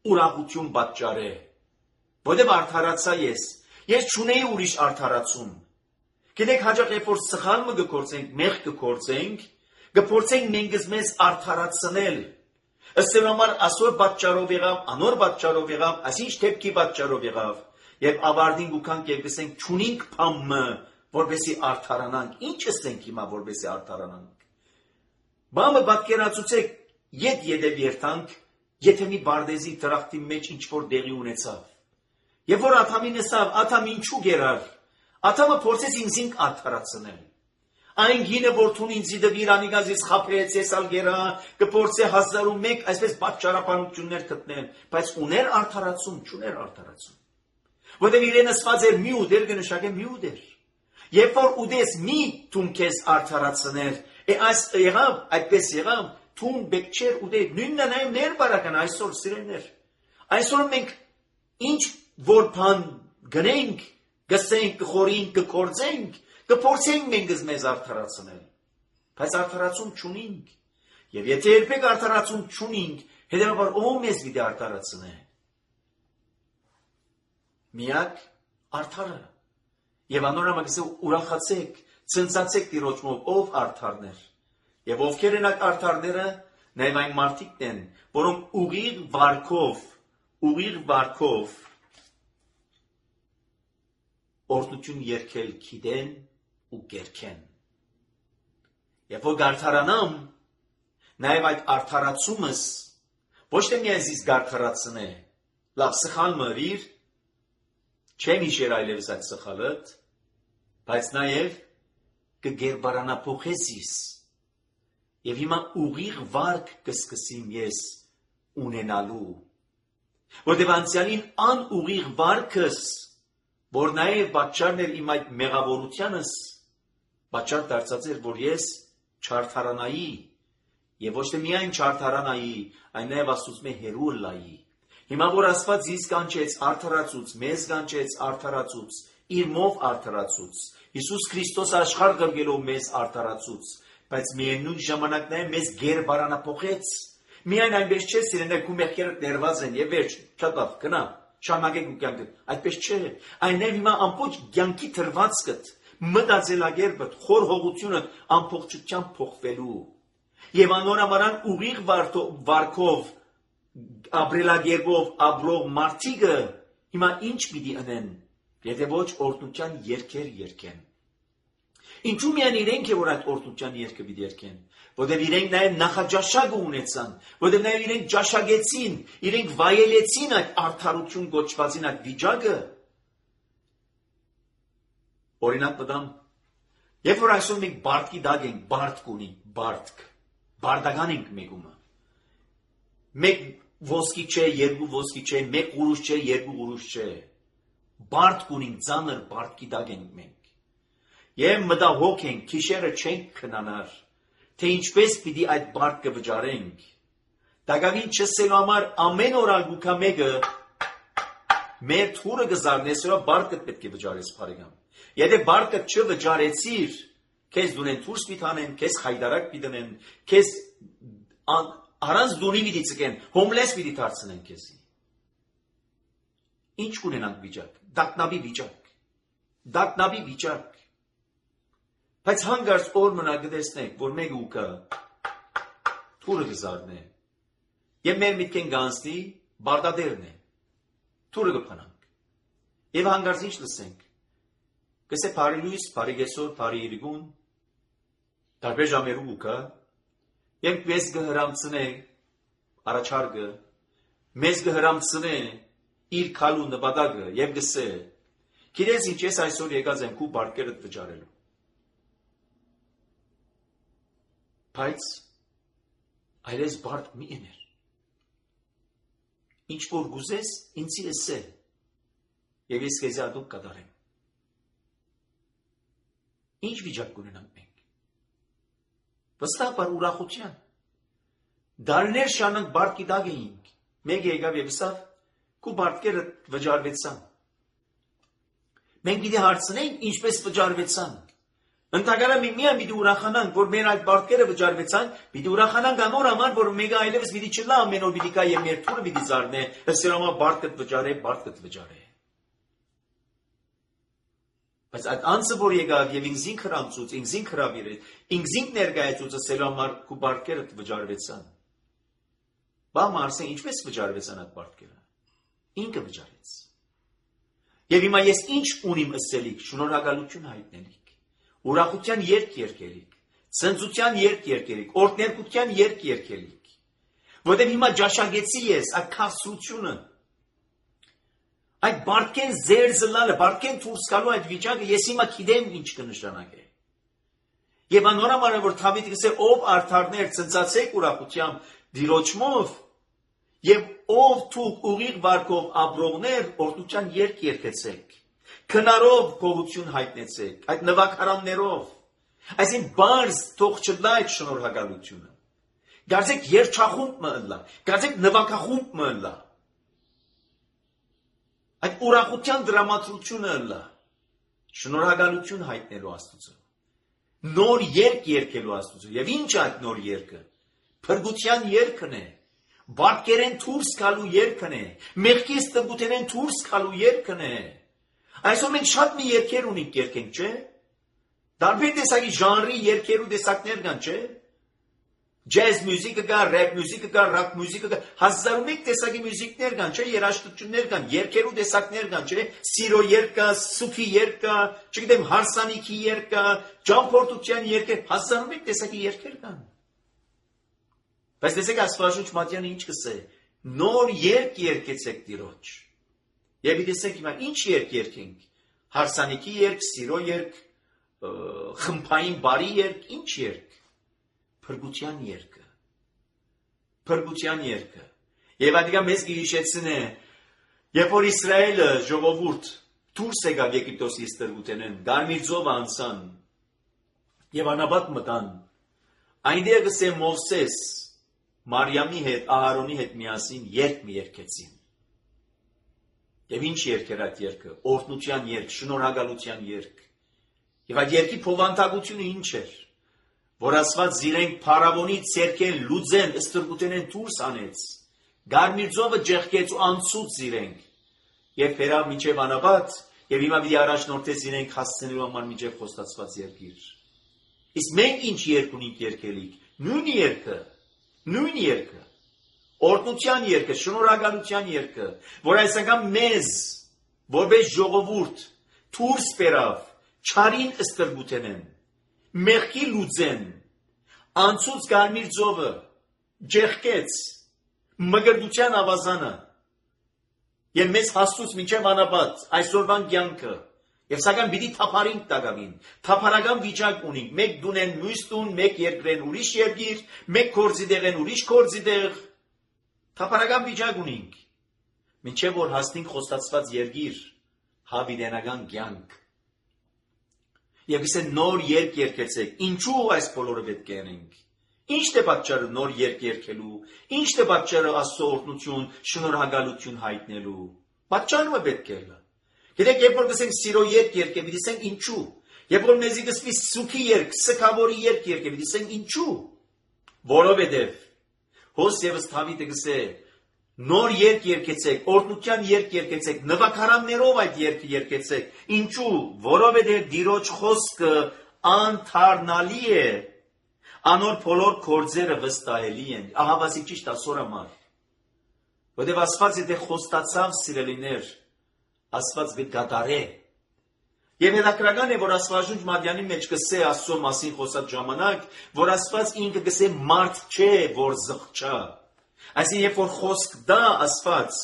ուրախություն պատճառ է, որտեղ արդարացա ես չունեի ուրիշ արդարացում։ Գիտեք, հաճախ երբ որ սխալ մը գործենք, մեղք կգործենք, կփորձենք մեզ արդարացնել։ Ըստ համար ասոր պատճառով եղավ, անոր պատճառով եղավ, այսինչ դեպքի պատճառով եղավ, եւ ավարտին գուքանք եւ գսենք չունենք փամը, որպեսի արդարանանք։ Ինչ ասենք հիմա, որպեսի արդարանանք։ Բամը պատկերացուցեք, ետև երթանք, եթե մի բարդեզի դրախտի մեջ ինչ որ դեղի ունեցավ։ Եվ որ Աթամին ասավ, Աթամ ինչու գերար, Աթամը փորձեց ինձին արդարացնել։ Այն գինը որ թուն ինձի դվիր անիգազից խափեց, ես ալ գերա, կփորձե 1001 այսպես պատճառաբանություններ գտնել, բայց ուներ արդարացում, չուներ արդարացում։ Որտեղ իրեն ասված էր մի ուդեր կնշանակե մի ուդեր։ Երբ որ ուդես մի թուն քեզ արդարացներ, այս եղավ, այդպես եղավ, թուն բեկչեր ուդեր, նույնն է նաև մեր բարական այսօր սիրելիներ։ Այսօր մենք ինչ որ բան գնենք, գսենք, կխորենք, կկործենք, կփորձենք մեզ արդարացնել, բայց արդարացում չունենք, եւ եթե երբեք արդարացում չունենք, հետեւաբար ով մեզ պիտի արդարացնե։ Միակ արդարը, եւ անորամակսը ուրախացեք, ցնծացեք Տիրոջով, ով արդարներ, եւ ովքեր են արդարները, նաեւ այն մարդիկն են, որոնք ուղիղ վարքով օրդություն երկել գիտեն ու կերքեն։ Եվ որ արդարանամ, նաև այդ արդարացումս ոչ թե միայն զիս արդարացնե, լավ սխալ մրիր, չեմ հիշեր այլևս այդ սխալըտ, բայց նաև կգերբարանափոխես իս, և հիմա ուղիղ վարք կսկսիմ ես ունենալու, որտև անցյալին անուղիղ վարքս, որ նաև պատճառն էր իմ այդ մեղավորությանս, պատճառ դարձած էր, որ ես չարդարանայի, եւ ոչ թե միայն չարդարանայի, այն նաև Աստծո հերու լայի։ Հիմա որ Աստված ինձ կանչեց արդարացուց, մեզ կանչեց արդարացուց, իր մով արդարացուց, Հիսուս Քրիստոս աշխարհ գրգելով մեզ արդարացուց, բայց միևնույն ժամանակ նաև մեզ գերբարանափոխեց։ Միայն այնպես չէ, սիրելիներ, քու մեղքերը ներված են եւ վերջ, շատ լավ, գնա, շարունակեք ու կյանքը, այդպես չէ, այնև հիմա ամբողջ կյանքի թրվածքդ, մտածելակերպդ, խորհողությունդ ամբողջությամբ փոխվելու եւ անորոմանան ուղիղ վարքով ապրելակերպով ապրող մարդիկը հիմա ինչ պիտի անեն, եթե ոչ օրհնության երգեր երգեն։ Ինչու միայն իրենք է որ այդ օրհնության երգը պիտի երգեն, որտեղ իրենք նաև նախաճաշակը ունեցան, որտեղ նաև իրենք ճաշակեցին, իրենք վայելեցին այդ արդարություն գոչվածին այդ վիճակը։ Օրինակ տամ, երբ որ այսօր մենք բարդքի դակ ենք, բարդք ունենք, բարդական ենք մեկումը։ Մեկ ոսկի չէ, երկու ոսկի չէ, մեկ ուռուս չէ, երկու ուռուս չէ։ Բարդք ունենք, ծանր բարդքի դակ ենք մենք։ Եվ մտահոգ ենք, քիշերը չենք քնանար, թե ինչպես պիտի այդ բարդը վճարենք։ Դակավին չսելու համար ամեն օր ալգուքա մեկը մեր թուրը գզարնես որ բարդը պետք է վճարես բարեկամ։ Եթե բարդը չվճարեցիր, քեզ դունեն թուրս պիտանեն, քեզ խայդարակ պիտանեն, քեզ առանց դունի պիտի ցկեն, հոմլես պիտի դարձնեն քեզի։ Ինչ կունենանք վիճակ, դակնաբի վիճակ։ Բայց հանգարց օր մնակ գտեսնենք, որ մեկ ուկը թուրը գզարն է, և մեր միտքեն գանցնի բարդադերն է, թուրը գպանանք, և հանգարց ինչ լսենք, գսե բարի լույս, բարի գեսոր, բարի իրգուն, տարբեր ժամերու ուկը, և մեզ գհրամցնե առաջարգը, մեզ գհրամցնե իր քալու նպատակը, և գսե, գիտես ինչ ես այսօր եկած եմ քու բարկերդ վճարելու։ Բայց այլես բարդ մի էներ։ Ինչ որ գուզես, ինձի էսե, և ես քեզի ադուկ կատարեմ։ Ինչ վիճակ կունենանք մենք։ Վստահ բար ուրախության։ Դարներ շարունակ բարդքի տակ էինք։ Մեկը եկավ և ասավ, քու բարդքերը վճարվեցան։ Մենք պիտի հարցնենք ինչպես վճարվեցան։ Ընդհանրապես միայն պիտի ուրախանանք, որ մեր այդ բարդերը վճարվեցան, պիտի ուրախանանք անոր համար, որ մեգա այլևս պիտի չլա ամեն օր պիտի կա եւ մեր թուրը պիտի զարնե, ըստ երամա բարդը վճարե։ Բայց այդ անձը, որ եկավ եւ ինքզին քրամծուց, ինքզին քրավիրեց, ինքզին ներկայացուց ասելու համար քու բարդերը վճարվեցան։ Բա մարսեն ինչպես վճարվեցան այդ բարդերը։ Ինքը վճարեց։ Եվ հիմա ես ինչ ունիմ ըսելիք, շնորհակալություն հայտնելիք, ուրախության երգ երկելիք, ցնծության երգ երկելիք, օրհներկության երգ երկելիք, որտեղ հիմա ջաշագեցի ես այդ քասությունը, այդ բարդքեն զերզլալը, բարդքեն դուրս գալու այդ վիճակը ես հիմա գիտեմ ինչ կնշանակի։ Եվ անորոմալ որ Դավիթը գսե ով արդարներ ցնծացեք ուրախությամբ դիրոճմով եւ ով թուղ ուղիղ վարկով ապրողներ օրդության երկ երկեցեք, քնարով գողություն հայտնեցեք, այդ նվագարաններով, այսին բարձ թող չլա այդ շնորհակալությունը, գարձեք երջախումբ մըլլա, գարձեք նվագախումբ մըլլա, այդ ուրախության դրամատրությունը ըլլա, շնորհակալություն հայտնելու Աստծո, նոր երկ երկելու Աստծո, եւ ինչ այդ նոր երկը, փրկության երկն է, Բարդքերեն դուրս գալու երգն է, մեղքից տրգութերեն դուրս գալու երգն է։ Այսօր մենք շատ մի երգեր ունենք երգենք, չէ՞։ Տարբեր տեսակի ժանրի երգեր ու տեսակներ կան, չէ՞։ Ջազ մյուզիկը կա, ռեփ մյուզիկը կա, ռոք մյուզիկը կա, հազարում մեկ տեսակի մյուզիկներ կան, չէ՞, երաժշտություններ կան, երգեր ու տեսակներ կան, չէ՞։ Սիրո երգ կա, սուփի երգ կա, չգիտեմ, հարսանիքի երգ կա, ճամփորդության երգեր, հազարում մեկ տեսակի երգեր կան։ Բայց տեսեք Աստվածաշունչ Մատթեանը ինչ կսե, նոր երկ երկեցեք Տիրոջ։ Եվ տեսեք հիմա ինչ երկ երկենք, հարսանիքի երկ, սիրո երկ, խմբային բարի երկ, ինչ երկ, փրկության երկը, փրկության երկը։ Եվ այդիկա մեզ գիշեցին է, երբ որ Իսրայելը ժողովուրդ դուրս եկավ Եգիպտոսից տրգութենեն, Գարմիր ծովը անցան եւ անաբատ մտան, այնտեղ գսե Մովսես Մարիամի հետ, Ահարոնի հետ միասին երկ մի երկեցին։ Եվ ինչ երկ էր այդ երկը, օրհնության երկ, շնորհակալության երկ։ Եվ այդ երկի փոխանցությունը ինչ էր, որ Աստված իրենք փարավոնից ցերկեն լուծեն, ստրգութենեն դուրս անեց, Գարմիր ծովը ջեղկեց ու անցուց իրենք, եւ բերավ մինչեւ անաբատ, եւ հիմա մի առաջնորդեց իրենք հասցնելու համար մինչեւ խոստացված երկիր։ Իսկ մենք ինչ երկ ունենք երկելիք, նույն երկը, օրհնության երկը, շնորհակալության երկը, որ այս անգամ մեզ, որպես ժողովուրդ, դուրս բերավ, չարին ստրգութենեն, մեղքի լուծեն, անցուց Գարմիր ծովը, ջեղկեց, մգրդության ավազանը, եւ մեզ հասցուց մինչեւ անաբատ, այսօրվան կյանքը, եւ սակայն պիտի թափարինք տակավին, թափարական վիճակ ունենք, մեկ դունեն մյուս տուն, մեկ երկրեն ուրիշ երկիր, մեկ գործի դեղեն ուրիշ գործի դեղ, թափարական վիճակ ունենք, մինչեւ որ հասնենք խոստացված երկիր, հավիտենական կյանք։ Եվ իսե նոր երկ երկեցեք, ինչու այս բոլորը պետք է անենք։ Ինչ է պատճառը նոր երկ երկելու, ինչ է պատճառը Աստծո օրհնություն, շնորհակալություն հայտնելու։ Պատճառը պետք է լա։ Գիտեք, երբ որ գսենք սիրո երկ երկե, պիտի ասենք ինչու։ Երբ որ մեզի գսվի սուքի երկ, սքավորի երկ երկե, պիտի ասենք ինչու։ Որովհետև հոս եւս Դավիթը գսե նոր երկ երկեցեք, օրհնության երկ երկեցեք, նվագարաններով այդ երգը երկեցեք։ Ինչու։ Որովհետև Տիրոջ խոսքը անթարնալի է, անոր բոլոր գործերը վստահելի են։ Ահավասիկ ճիշտ ասոր համար։ Որովհետև Աստված եթե խոստացավ սիրելիներ, Աստված կգադարե։ Եվ հետաքրական է, որ Աստվածաշունչ Մատթեանի մեջ գսե Աստծո մասին խոսած ժամանակ, որ Աստված ինքը գսե մարդ չէ, որ զղջա։ Այսինքն երբ որ խոսք դա Աստված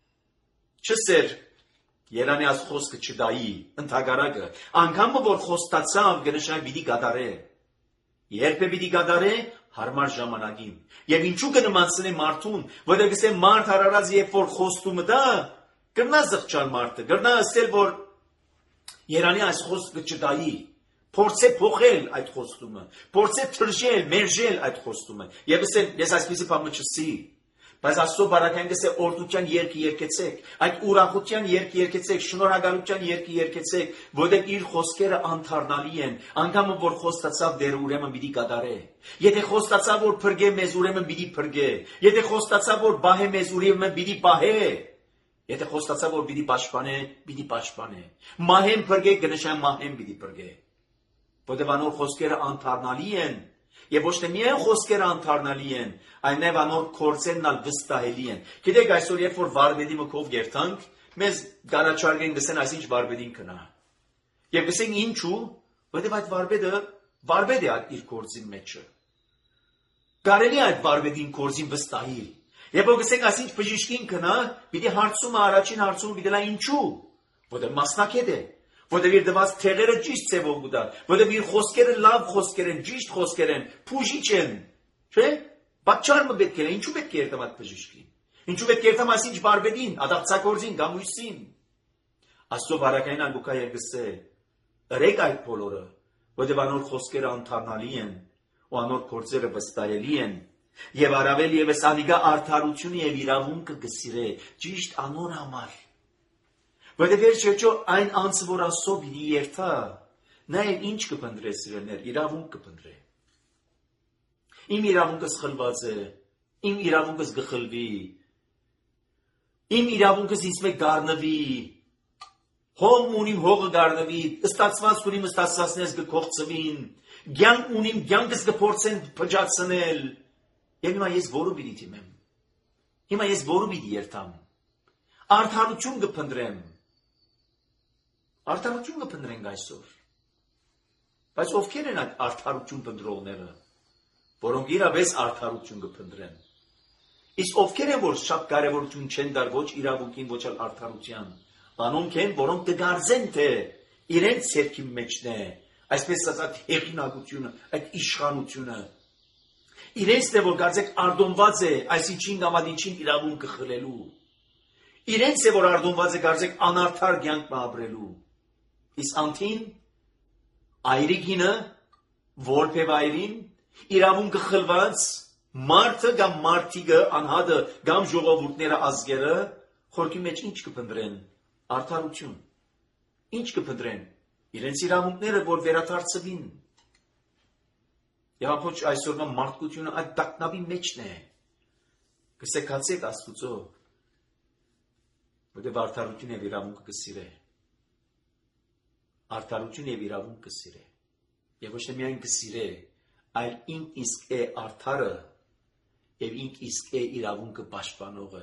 չսեր Երանի այս խոսքը չդայի, ընդհակառակը, անգամ որ խոստացավ կնշանակի պիտի գադարե։ Երբ է պիտի գադարե, հարմար ժամանակին։ Եվ ինչու կնմանցնե մարդուն, որտեղ գսե մարդ հարարած երբ որ խոստումը դա, կրնա զղջալ մարդը, կրնա ասել, որ Երանի այս խոսքը չդայի, փորձե փոխել այդ խոստումը, փորձե թրջել, մերժել այդ խոստումը։ Եվ ասել, ես այսպիսի բան չսի, Բայց Աստծո բարակային դեսե օրդության երգի երկեցեք, այդ ուրախության երգի երկեցեք, շնորհակալության երգի երկեցեք, որտեղ իր խոսքերը անթարնալի են, անգամ որ խոստացավ դերը ուրեմն պիտի կատարե։ Եթե խոստացավ որ փրկե մեզ ուրեմն պիտի փրկե։ Եթե խոստացավ որ բահե մեզ ուրեմն պիտի բահե։ Եթե խոստացավ որ պիտի պաշտպանե, պիտի պաշտպանե։ Մահեն փրկե գնշան մահեն պիտի փրկե։ Որտեղ անոր խոսքերը անթարնալի են, եւ ոչ թե միայն խոսքերը անթարնալի են, այլև անոր կորցերն ալ վստահելի են։ Գիտեք այսօր երբ որ վարպետի մկով երթանք, մեզ գարաչարգեն գսեն այսինչ վարպետին կնա։ Եվ գսեն ինչու, որտեղ այդ վարպետը է այդ իր կորցին մեջը։ Կարելի է այդ վարպետին կորցին վստահի։ Եվ որ գսենք այսինչ բժիշկին կնա, պիտի հարցումը առաջին հարցումը պիտի լա ինչու, որտեղ մասնակետ է։ Որտեղ իր դված թեղերը ճիշտ ծևով գտա, որտեղ իր խոսքերը լավ խոսքեր են, ճիշտ խոսքեր են, փուժիչ են, չէ՞։ Պատճառը պետք է, ինչու պետք է երթամ այդ բժիշկին։ Ինչու պետք է երթամ այսինչ բարբեդին, ադաղցակորձին, գամույսին։ Աստծո բարակային ալբուկա երգսե, ըրեք այդ բոլորը, որտեղ անոր խոսքերը անթարնալի են, ու անոր գործերը վստահելի են, եւ առավել եւս անիկա արդարությունը եւ իրավունքը գսիրե, ճիշտ անոր համար։ Որտեղ վերջերջո այն անձը, որ Աստծո պիտի երթա, նա ինչ կփնտրե սիրելիներ, իրավունք կփնտրե։ Իմ իրավունքս խլված է, իմ իրավունքս գխլվի, իմ իրավունքս ինձ մեկ գառնվի, հող ունիմ հողը գառնվի, ստացված ունիմ ստացածներս գկողծվին, կյանք ունիմ կյանքս կփորձեն փճացնել։ Եվ հիմա ես որը պիտի դիմեմ։ Հիմա ես որը պիտի երթամ։ Արդարություն կփնտրեմ։ Արդարություն կփնտրենք այսօր։ Բայց ովքեր են այդ արդարություն փնտրողները, որոնք իրավես արդարություն կփնտրեն։ Իսկ ովքեր են որ շատ կարևորություն չեն դար ոչ իրավունքին, ոչ էլ արդարության, անոնք են, որոնք կգարձեն թե իրենց ցերքի մեջն է, այսպես ասած հեղինակությունը, այդ իշխանությունը։ Իրենց թե որ գարձեք արդոնված է այսինչին կամ ադինչին իրավունքը խլելու։ Իրենց է որ արդոնված է գարձեք անարդար կյանք ապրելու։ Իսկ անթին այրիկինը որբևայրին իրավունքը խլված մարդը կամ մարդիկը անհատը կամ ժողովուրդները ազգերը խորքի մեջ ինչ կփնտրեն արդարություն։ Ինչ կփնտրեն իրենց իրավունքները որ վերադարձվին։ Եվ ոչ այսօրվա մարդկությունը այդ տակնավի մեջն է։ Կսեկացեք Աստուծո, որտեղ արդարություն եւ իրավունքը կսիրե։ Արդարություն եւ իրավունք կսիրե։ Եվ ոչ թե միայն կսիրե, այլ ինք իսկ է արդարը եւ ինք իսկ է իրավունքը պաշտպանողը։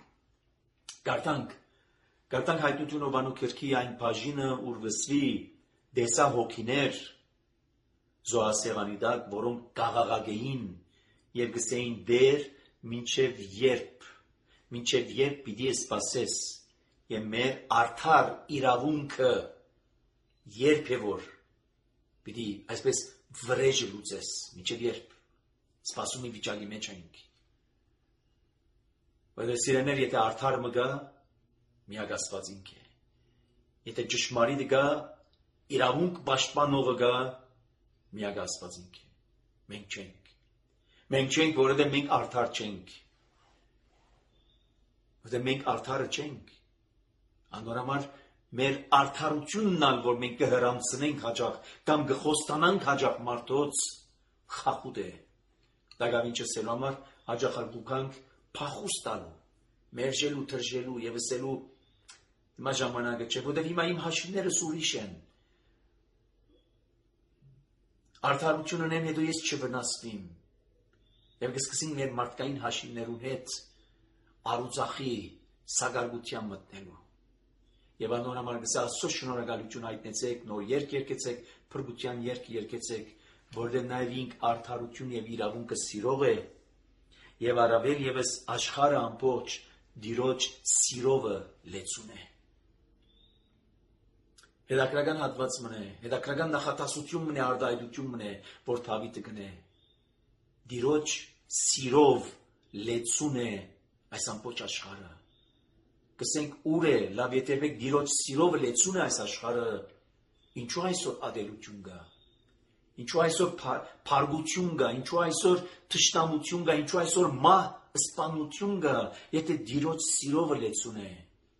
Գարտանք հայտնություն ովանու քրքի այն բաժինը ուր վսվի դեսա հոգիներ զոհասեղանի տակ, որոնք կաղաղագեին եւ գսեին դեր մինչեւ երբ պիտի սպասես եւ մեր արդար իրավունքը երբ է որ պիտի այսպես վրեժ լուծես մինչեւ երբ սպասումի վիճակի մեջ ենք։ Բայց սիրեներ եթե արդար մգա միակ Աստված ինք է։ Եթե ճշմարիտ գա իրավունք պաշտպանողը գա միակ Աստված ինք է։ Մենք չենք։ Մենք չենք, որովհետև մենք արդար չենք։ Որովհետև մենք արդարը չենք։ Անորամար մեր արդարությունն ալ, որ մենք կհրամցնենք հաջող կամ կխոստանանք հաջող մարդոց խախուտ է։ Դագավինչը սելու համար հաջող ալգուկանք փախուստ տալու, մերժելու, թրջելու եւ ասելու հիմա ժամանակը չէ, որովհետև հիմա իմ հաշիվներս ուրիշ են։ Արդարություն ունեմ, հետո ես չվնասվիմ։ Եվ կսկսենք մեր մարդկային հաշիվներու հետ արուծախի սագարգության մտնելու։ Եվ անոնհամար գսա Աստծո շնորհակալություն հայտնեցեք, նոր երգ երգեցեք, փրկության երգ երգեցեք, որտեղ նաև ինք արդարություն եւ իրավունքը սիրող է, եւ առավել եւս աշխարհը ամբողջ դիրոջ սիրովը լեցուն է։ Հետաքրական հատված մնե, հետաքրական նախատասություն մնե, արդայդություն մնե, որ Դավիթը գնե։ Դիրոջ սիրով լեցուն է այս ամբողջ աշխարհը։ Կսենք ուր է, լավ եթե մեկ դիրոջ սիրով լեցուն է այս աշխարհը, ինչու այսօր ադելություն գա։ Ինչու այսօր փարգություն կա, ինչու այսօր թշնամություն կա, ինչու այսօր մահ սպանություն կա, եթե Տիրոջ սիրովը լեցուն է։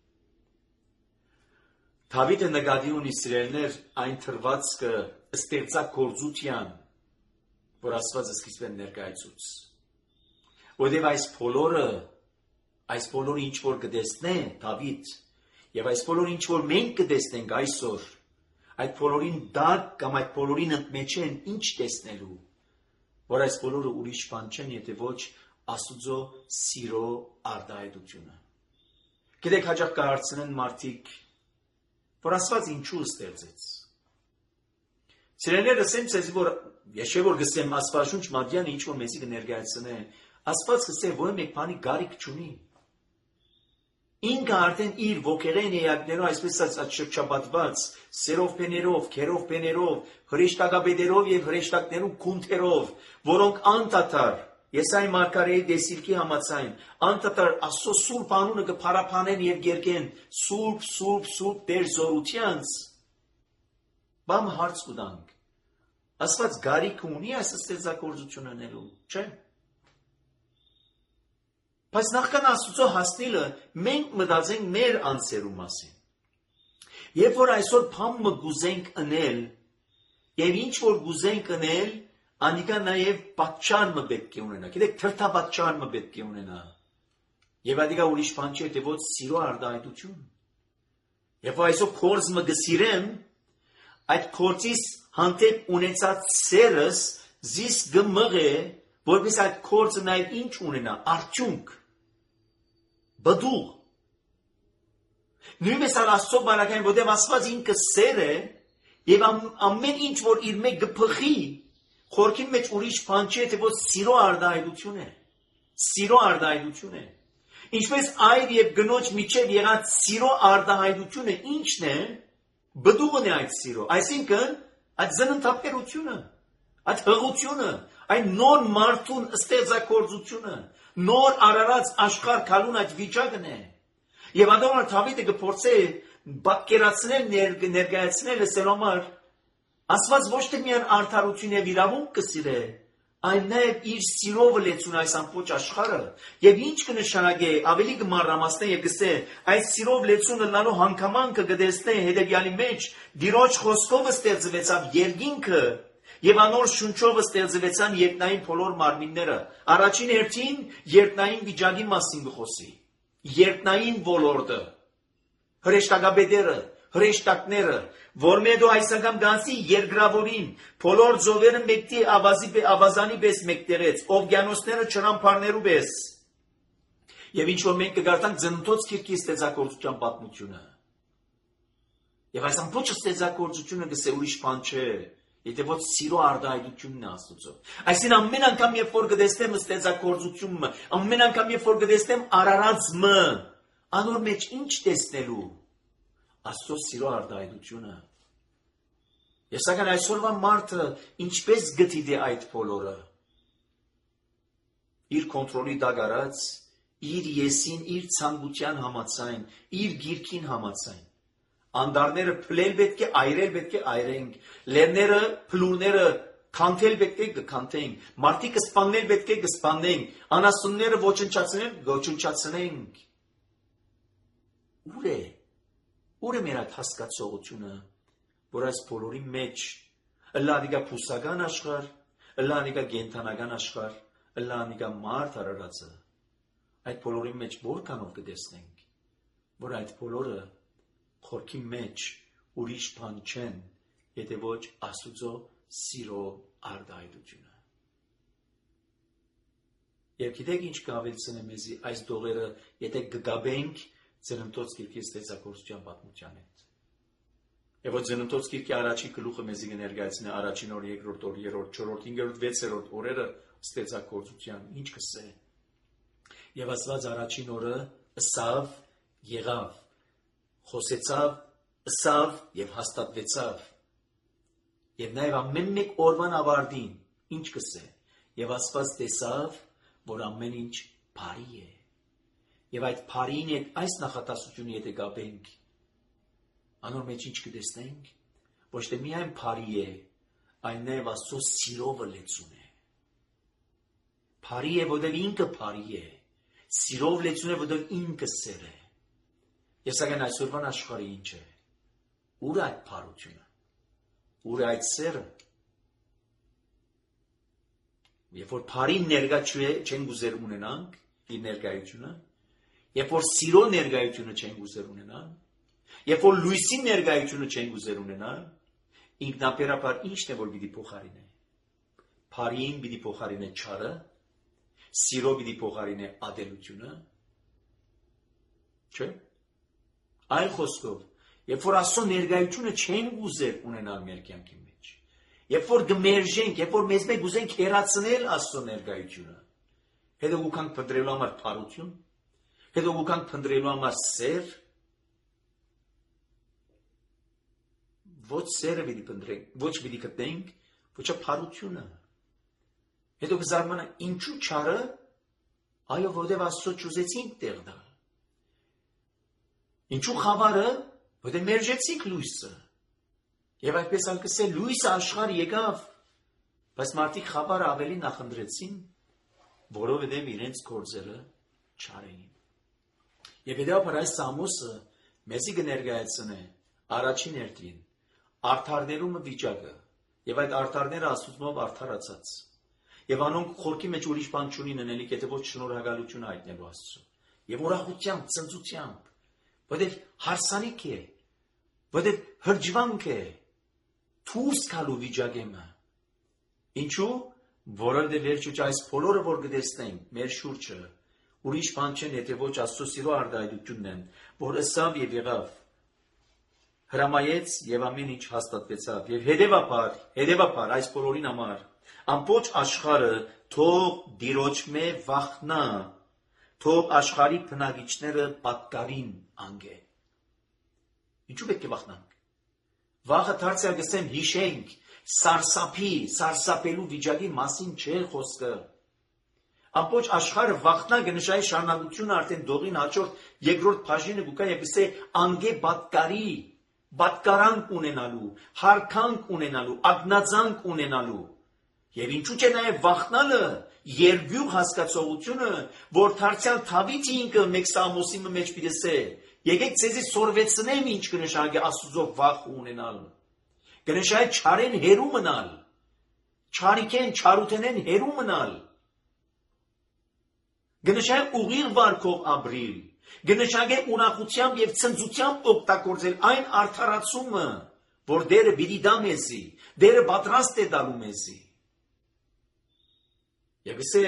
Դավիթը նկատի ունի սիրելիներ այն թրվածքը ստեղծագործության, որ Աստված սկիզբեն ներկայացուց։ Որտեղ այս բոլորը ինչ որ կտեսնե Դավիթ, եւ այս բոլորը ինչ որ մենք կտեսնենք այսօր, այդ բոլորին դակ կամ այդ բոլորին ընդմեջեն ինչ տեսնելու, որ այս բոլորը ուրիշ բան չեն, եթե ոչ Աստուծո սիրո արտահայտությունը։ Գիտեք, հաճախ կհարցնեն մարդիկ, որ Աստված ինչու ստեղծեց։ Սիրելիներ, ասեմ ցեզի, որ ես չէ որ գսեմ Աստվածաշունչ մատյանը ինչ որ մեզի կներկայացնե, Աստված գսե ոչ մեկ բանի գարիք չունի։ Ինքը արդեն իր ոգեղեն էակներով, այսպես ասած շրջապատված, սերով փեներով, քերով փեներով, հրեշտակաբեդերով եւ հրեշտակներու քունթերով, որոնք անդադար Եսայի մարգարեի դեսիլքի համաձայն անդադար Աստծո սուրբ անունը կփարապանեն եւ գերկեն սուրբ, սուրբ, սուրբ Տեր զորությանց։ Բամ հարց կտանք։ Աստված գարիք ունի այս ստեղծագործությունը անելու, չէ՞։ Բայց նախքան Աստծո հասնելը մենք մտածենք մեր անձերու մասին։ Երբ որ այսօր բամը գուզենք անել, եւ ինչ որ գուզենք անել, անիկա նաեւ պատճառը պետք է ունենա։ Գիտեք, թրթապատճառը պետք է ունենա։ Եվ ադիկա ուրիշ բան չէ, թե ոչ սիրո արտահայտություն։ Երբ այսօր կորզը գսիրեմ, այդ կորցից հանդեպ ունեցած սերս զիս գմղե, որպես այդ կորցը նաեւ ինչ ունենա, արդյունք։ Բդուղ։ Նույնպես Աստծո բարակային, որտեղ Աստված ինքը սեր է, եւ ամեն ինչ որ իր մեջ գփխի, խորքին մեջ ուրիշ բան չէ, թե ոչ սիրո արտահայտություն է։ Սիրո արտահայտություն է։ Ինչպես այր եւ գնոջ միջև եղած սիրո արտահայտությունը ինչն է, բդուղն է այդ սիրո, այսինքն այդ զննթափերությունը, այդ հղությունը, այն նոր մարդուն ստեղծագործությունը, նոր արարած աշխարհ քալուն այդ վիճակն է։ Եվ անդորը Դավիթը կփորձե բակերացնել ներկայացնել սելոմար Աստված ոչ թե միայն արդարություն եւ իրավունք կսիրե, այլ նաեւ իր սիրով լեցուն այս ամբողջ աշխարհը, եւ ինչ կնշանակե, ավելի կմարամասնե եւ կսե, այս սիրով լեցունը լանո հանգամանքը կդեսնե հետեւյալի մեջ, Տիրոջ խոսքով ստեղծվեցավ երկինքը եւ անոր շունչով ստեղծվեցան երկնային բոլոր մարմինները։ Առաջին հերթին երկնային վիճակի մասին կխոսի։ Երկնային ոլորտը, հրեշտակաբեդերը, հրեշտակները, որ մեդո այսական գանցի երկրավորին, բոլոր ծովերը մեկտի ավազանի պես մեկտերեց, օվկիանոսները չրամփարներու պես։ Եվ ինչ որ մենք կգարտանք Ծննդոց գիրքի ստեղծագործության պատմությունը։ Եվ այս ամբողջ ստեղծագործությունը գսե ուրիշ բան չէ, եթե ոչ սիրո արտահայտությունն է Աստծո։ Այսինքն ամեն անգամ երբ որ կտեսնեմ ստեղծագործությունը, ամեն անգամ երբ որ կտեսնեմ արարածը, անոր մեջ ինչ տեսնելու։ Աստծո սիրո արտահայտությունը։ Եսական այսօրվա մարդը ինչպես գտիդե այդ բոլորը։ Իր կոնտրոլի տակ արած, իր եսին, իր ցանկության համաձայն, իր գիրքին համաձայն։ Անդարները փլել պետք է, այրել պետք է այրենք, լերները, փլուրները քանթել պետք է կքանթենք, մարդիկը սպաննել պետք է կսպանենք, անասունները ոչնչացնենք։ Ուր է մեր այդ հասկացողությունը, որ այս բոլորի մեջ ըլլանիկա փուսական աշխարհ, ըլլանիկա կենդանական աշխարհ, ըլլանիկա մարդ արարածը, այդ բոլորի մեջ որքանով կտեսնենք, որ այդ բոլորը խորքի մեջ ուրիշ բան չեն, եթե ոչ Աստուծո սիրո արտահայտությունը։ Եվ գիտեք ինչ կավելցնե մեզի այս դողերը, եթե կգաբենք Ծննդոց գիրքի ստեղծագործության պատմության հետ։ Եվ որ Ծննդոց գիրքի առաջի գլուխը մեզի կներկայացնի առաջին օր, երկրորդ օր, երրորդ, չորրորդ, հինգերորդ, վեցերորդ օրերը ստեղծագործության ինչ կսե։ Եվ Աստված առաջին օրը ըսավ, եղավ, խոսեցավ, ըսավ եւ հաստատվեցավ։ Եվ նաեւ ամեն մեկ օրվան ավարտին ինչ կսե։ Եվ Աստված տեսավ, որ ամեն ինչ բարի է։ Եվ այդ բարին հետ այս նախատասությունը եթե գաբենք, անոր մեջ ինչ կտեսնենք, ոչ թե միայն բարի է, այն նաև Աստծո սիրովը լեցուն է։ Փարի է, որտեղ ինքը փարի է։ Սիրով լեցուն է, որտեղ ինքը սեր է։ Եվ սակայն այսօրվան աշխարհի ինչ է։ Ուր է այդ փարությունը։ Ուր է այդ սերը։ Երբ որ փարին ներկա չենք ուզեր ունենանք իր ներկայությունը, երբ որ սիրո ներկայությունը չենք ուզեր ունենալ, երբ որ լույսի ներկայությունը չենք ուզեր ունենալ, ինքնաբերաբար ի՞նչն է որ պիտի փոխարինե։ Փարին պիտի փոխարինե չարը, սիրո պիտի փոխարինե ադելությունը։ Չէ՞։ Այլ խոսքով, երբ որ Աստծո ներկայությունը չենք ուզեր ունենալ մեր կյանքի մեջ, երբ որ գմերժենք, երբ որ մեզ մեկ ուզենք հեռացնել Աստծո ներկայությունը, հետո ուկանք փնտրելու համար փարություն, հետո ուկանք փնտրելու համար սեր, ոչ սերը պիտի փնտրենք, ոչ պիտի գտնենք, ոչ փարությունը։ Հետո կզարմանա ինչու չարը, այո, որտեղ Աստծո ճուզեցինք տեղ տալ։ Ինչու խավարը, որտեղ մերժեցինք լույսը։ Եվ այդպես ալկսել լույսը աշխարհ եկավ, բայց մարդիկ խավարը ավելի նախընտրեցին, որովհետև իրենց գործերը չար էին։ Եվ հետևաբար այս Սամոսը մեզի կներկայացնե առաջին հերթին արդարներումը վիճակը, եւ այդ արդարները Աստծուով արդարացած։ Եվ անոնք խորքի մեջ ուրիշ բան չունին անելիք, եթե ոչ շնորհակալություն հայտնելու Աստծո։ Եվ ուրախությամբ, ցնծությամբ, որտեղ հարսանիք է, որտեղ հրճվանք է, թուս գալու վիճակեմը։ Ինչու՞, որովհետև վերջուց այս բոլորը որ կտեսնենք մեր շուրջը, ուրիշ բան չեն, եթե ոչ Աստծո սիրո արտահայտությունն են, որ ըսավ եւ եղավ, հրամայեց եւ ամեն ինչ հաստատվեցավ։ Եվ հետևաբար այս բոլորին համար ամբողջ աշխարհը թող դիրոճմե վախնա, թող աշխարհի բնակիչները պատկարին անգե։ Ինչու պետք է վախնանք։ Վախը դարձյալ գսեմ հիշենք, սարսափելու վիճակի մասին չէ խոսքը։ Ամբողջ աշխարհը վախնա կնշայի շարունակությունը արդեն դողին հաջորդ երկրորդ բաժինը գուկա եւ գսե անգե պատկարի, պատկարանք ունենալու, հարկանք ունենալու, ագնացանք ունենալու։ Եվ ինչու՞ չէ նաև վախնալը, երկյուղ հասկացողությունը, որ դարձյալ Դավիթ ինքը մեկ Սամոսի մեջ պիտեսե, եկեք ցեզի սորվեցնեմ ինչ կնշանակի Աստծո վախ ունենալ։ Կնշանակի չարեն հերու մնալ, չարիքեն, չարութենեն հերու մնալ։ Կնշանակի ուղիղ վարքով ապրիլ, կնշանակի ուրախությամբ եւ ցնծությամբ օգտագործել այն արդարացումը, որ դերը պիտի դա մեզի, դերը պատրաստ է դալու մեզի։ Եվ գսե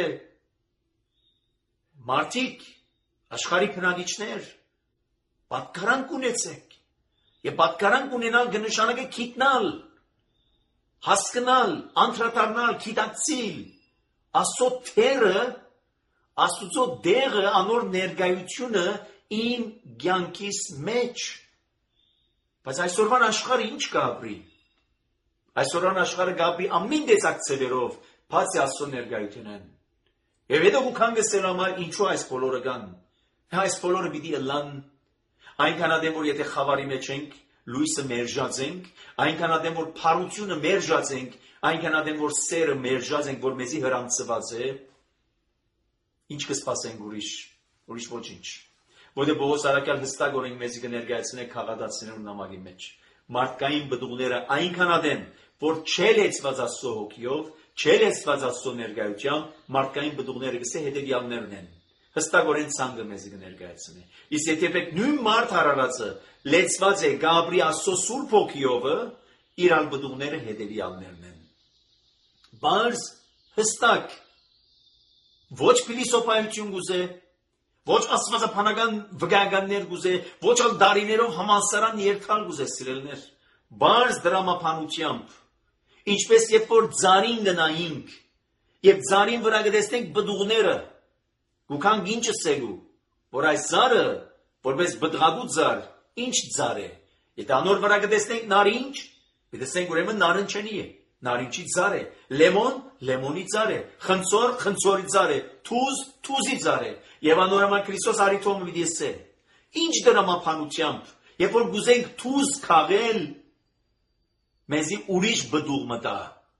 մարդիկ, աշխարհի բնակիչներ, պատկարանք ունեցեք, եւ պատկարանք ունենալ կնշանակի գիտնալ, հասկանալ, անդրադառնալ, գիտակցիլ, Աստծո թերը, Աստծո դերը, անոր ներկայությունը իմ կյանքիս մեջ։ Բայց այսօրվան աշխարհը ինչ կապրի։ Այսօրվան աշխարհը կապրի ամեն տեսակ ցերերով, բացի Աստծո ներկայությունն։ Եվ հետո ուքան գսել համար ինչու այս բոլորը կան։ Այս բոլորը պիտի ըլլան, այնքան ադեմ որ եթե խավարի մեջ ենք, լույսը մերժած ենք, այնքան ադեմ որ փարությունը մերժած ենք, այնքան ադեմ որ սերը մերժած ենք, որ մեզի հրանցված է, ինչ կսպասենք ուրիշ ոչինչ։ Որտեղ Պողոս առաքյալ հստակորեն մեզի կներկայացնե քաղաքացիներուն նամակի մեջ։ Մարդկային բդուղները այնքան ադեմ, որ չելեցված Աստծո հոգիով, չելեցված Աստծո ներկայությամբ, մարդկային բդուղները գսե հետևյալներն են։ Հստակորեն ցանկը մեզի կներկայացնե։ Իսկ եթե պետք նույն մարդ հարարածը լեցված է Գաբրի Աստծո Սուրբ հոգիովը, իր բդուղները հետևյալներն են։ Բարձ հստակ ոչ փիլիսոփայություն գուզե, ոչ աստվածաբանական վկայականներ գուզե, ոչ ալ դարիներով համալսարան երթալ գուզե սիրելներ, բարձ դրամապանությամբ, ինչպես երբ որ ձարին գնայինք, եւ ձարին վրա գտեսնենք բդուղները, գուքանք ինչ ասելու, որ այս ձարը, որպես բդղագու ձար, ինչ ձար է, եթե անոր վրա գտեսնենք նարինջ, գտեսնենք ուրեմն նարնջենի է, նարինջի ձար է, լեմոն, լեմոնի ձար է, խնձոր, խնձորի ձար է, թուզ, թուզի ձար է, եւ անորոման Քրիստոս արիթոմը պիտի ասե, ինչ դրամապանությամբ, երբ որ գուզենք թուզ քաղել, մեզի ուրիշ բդուղ մտա,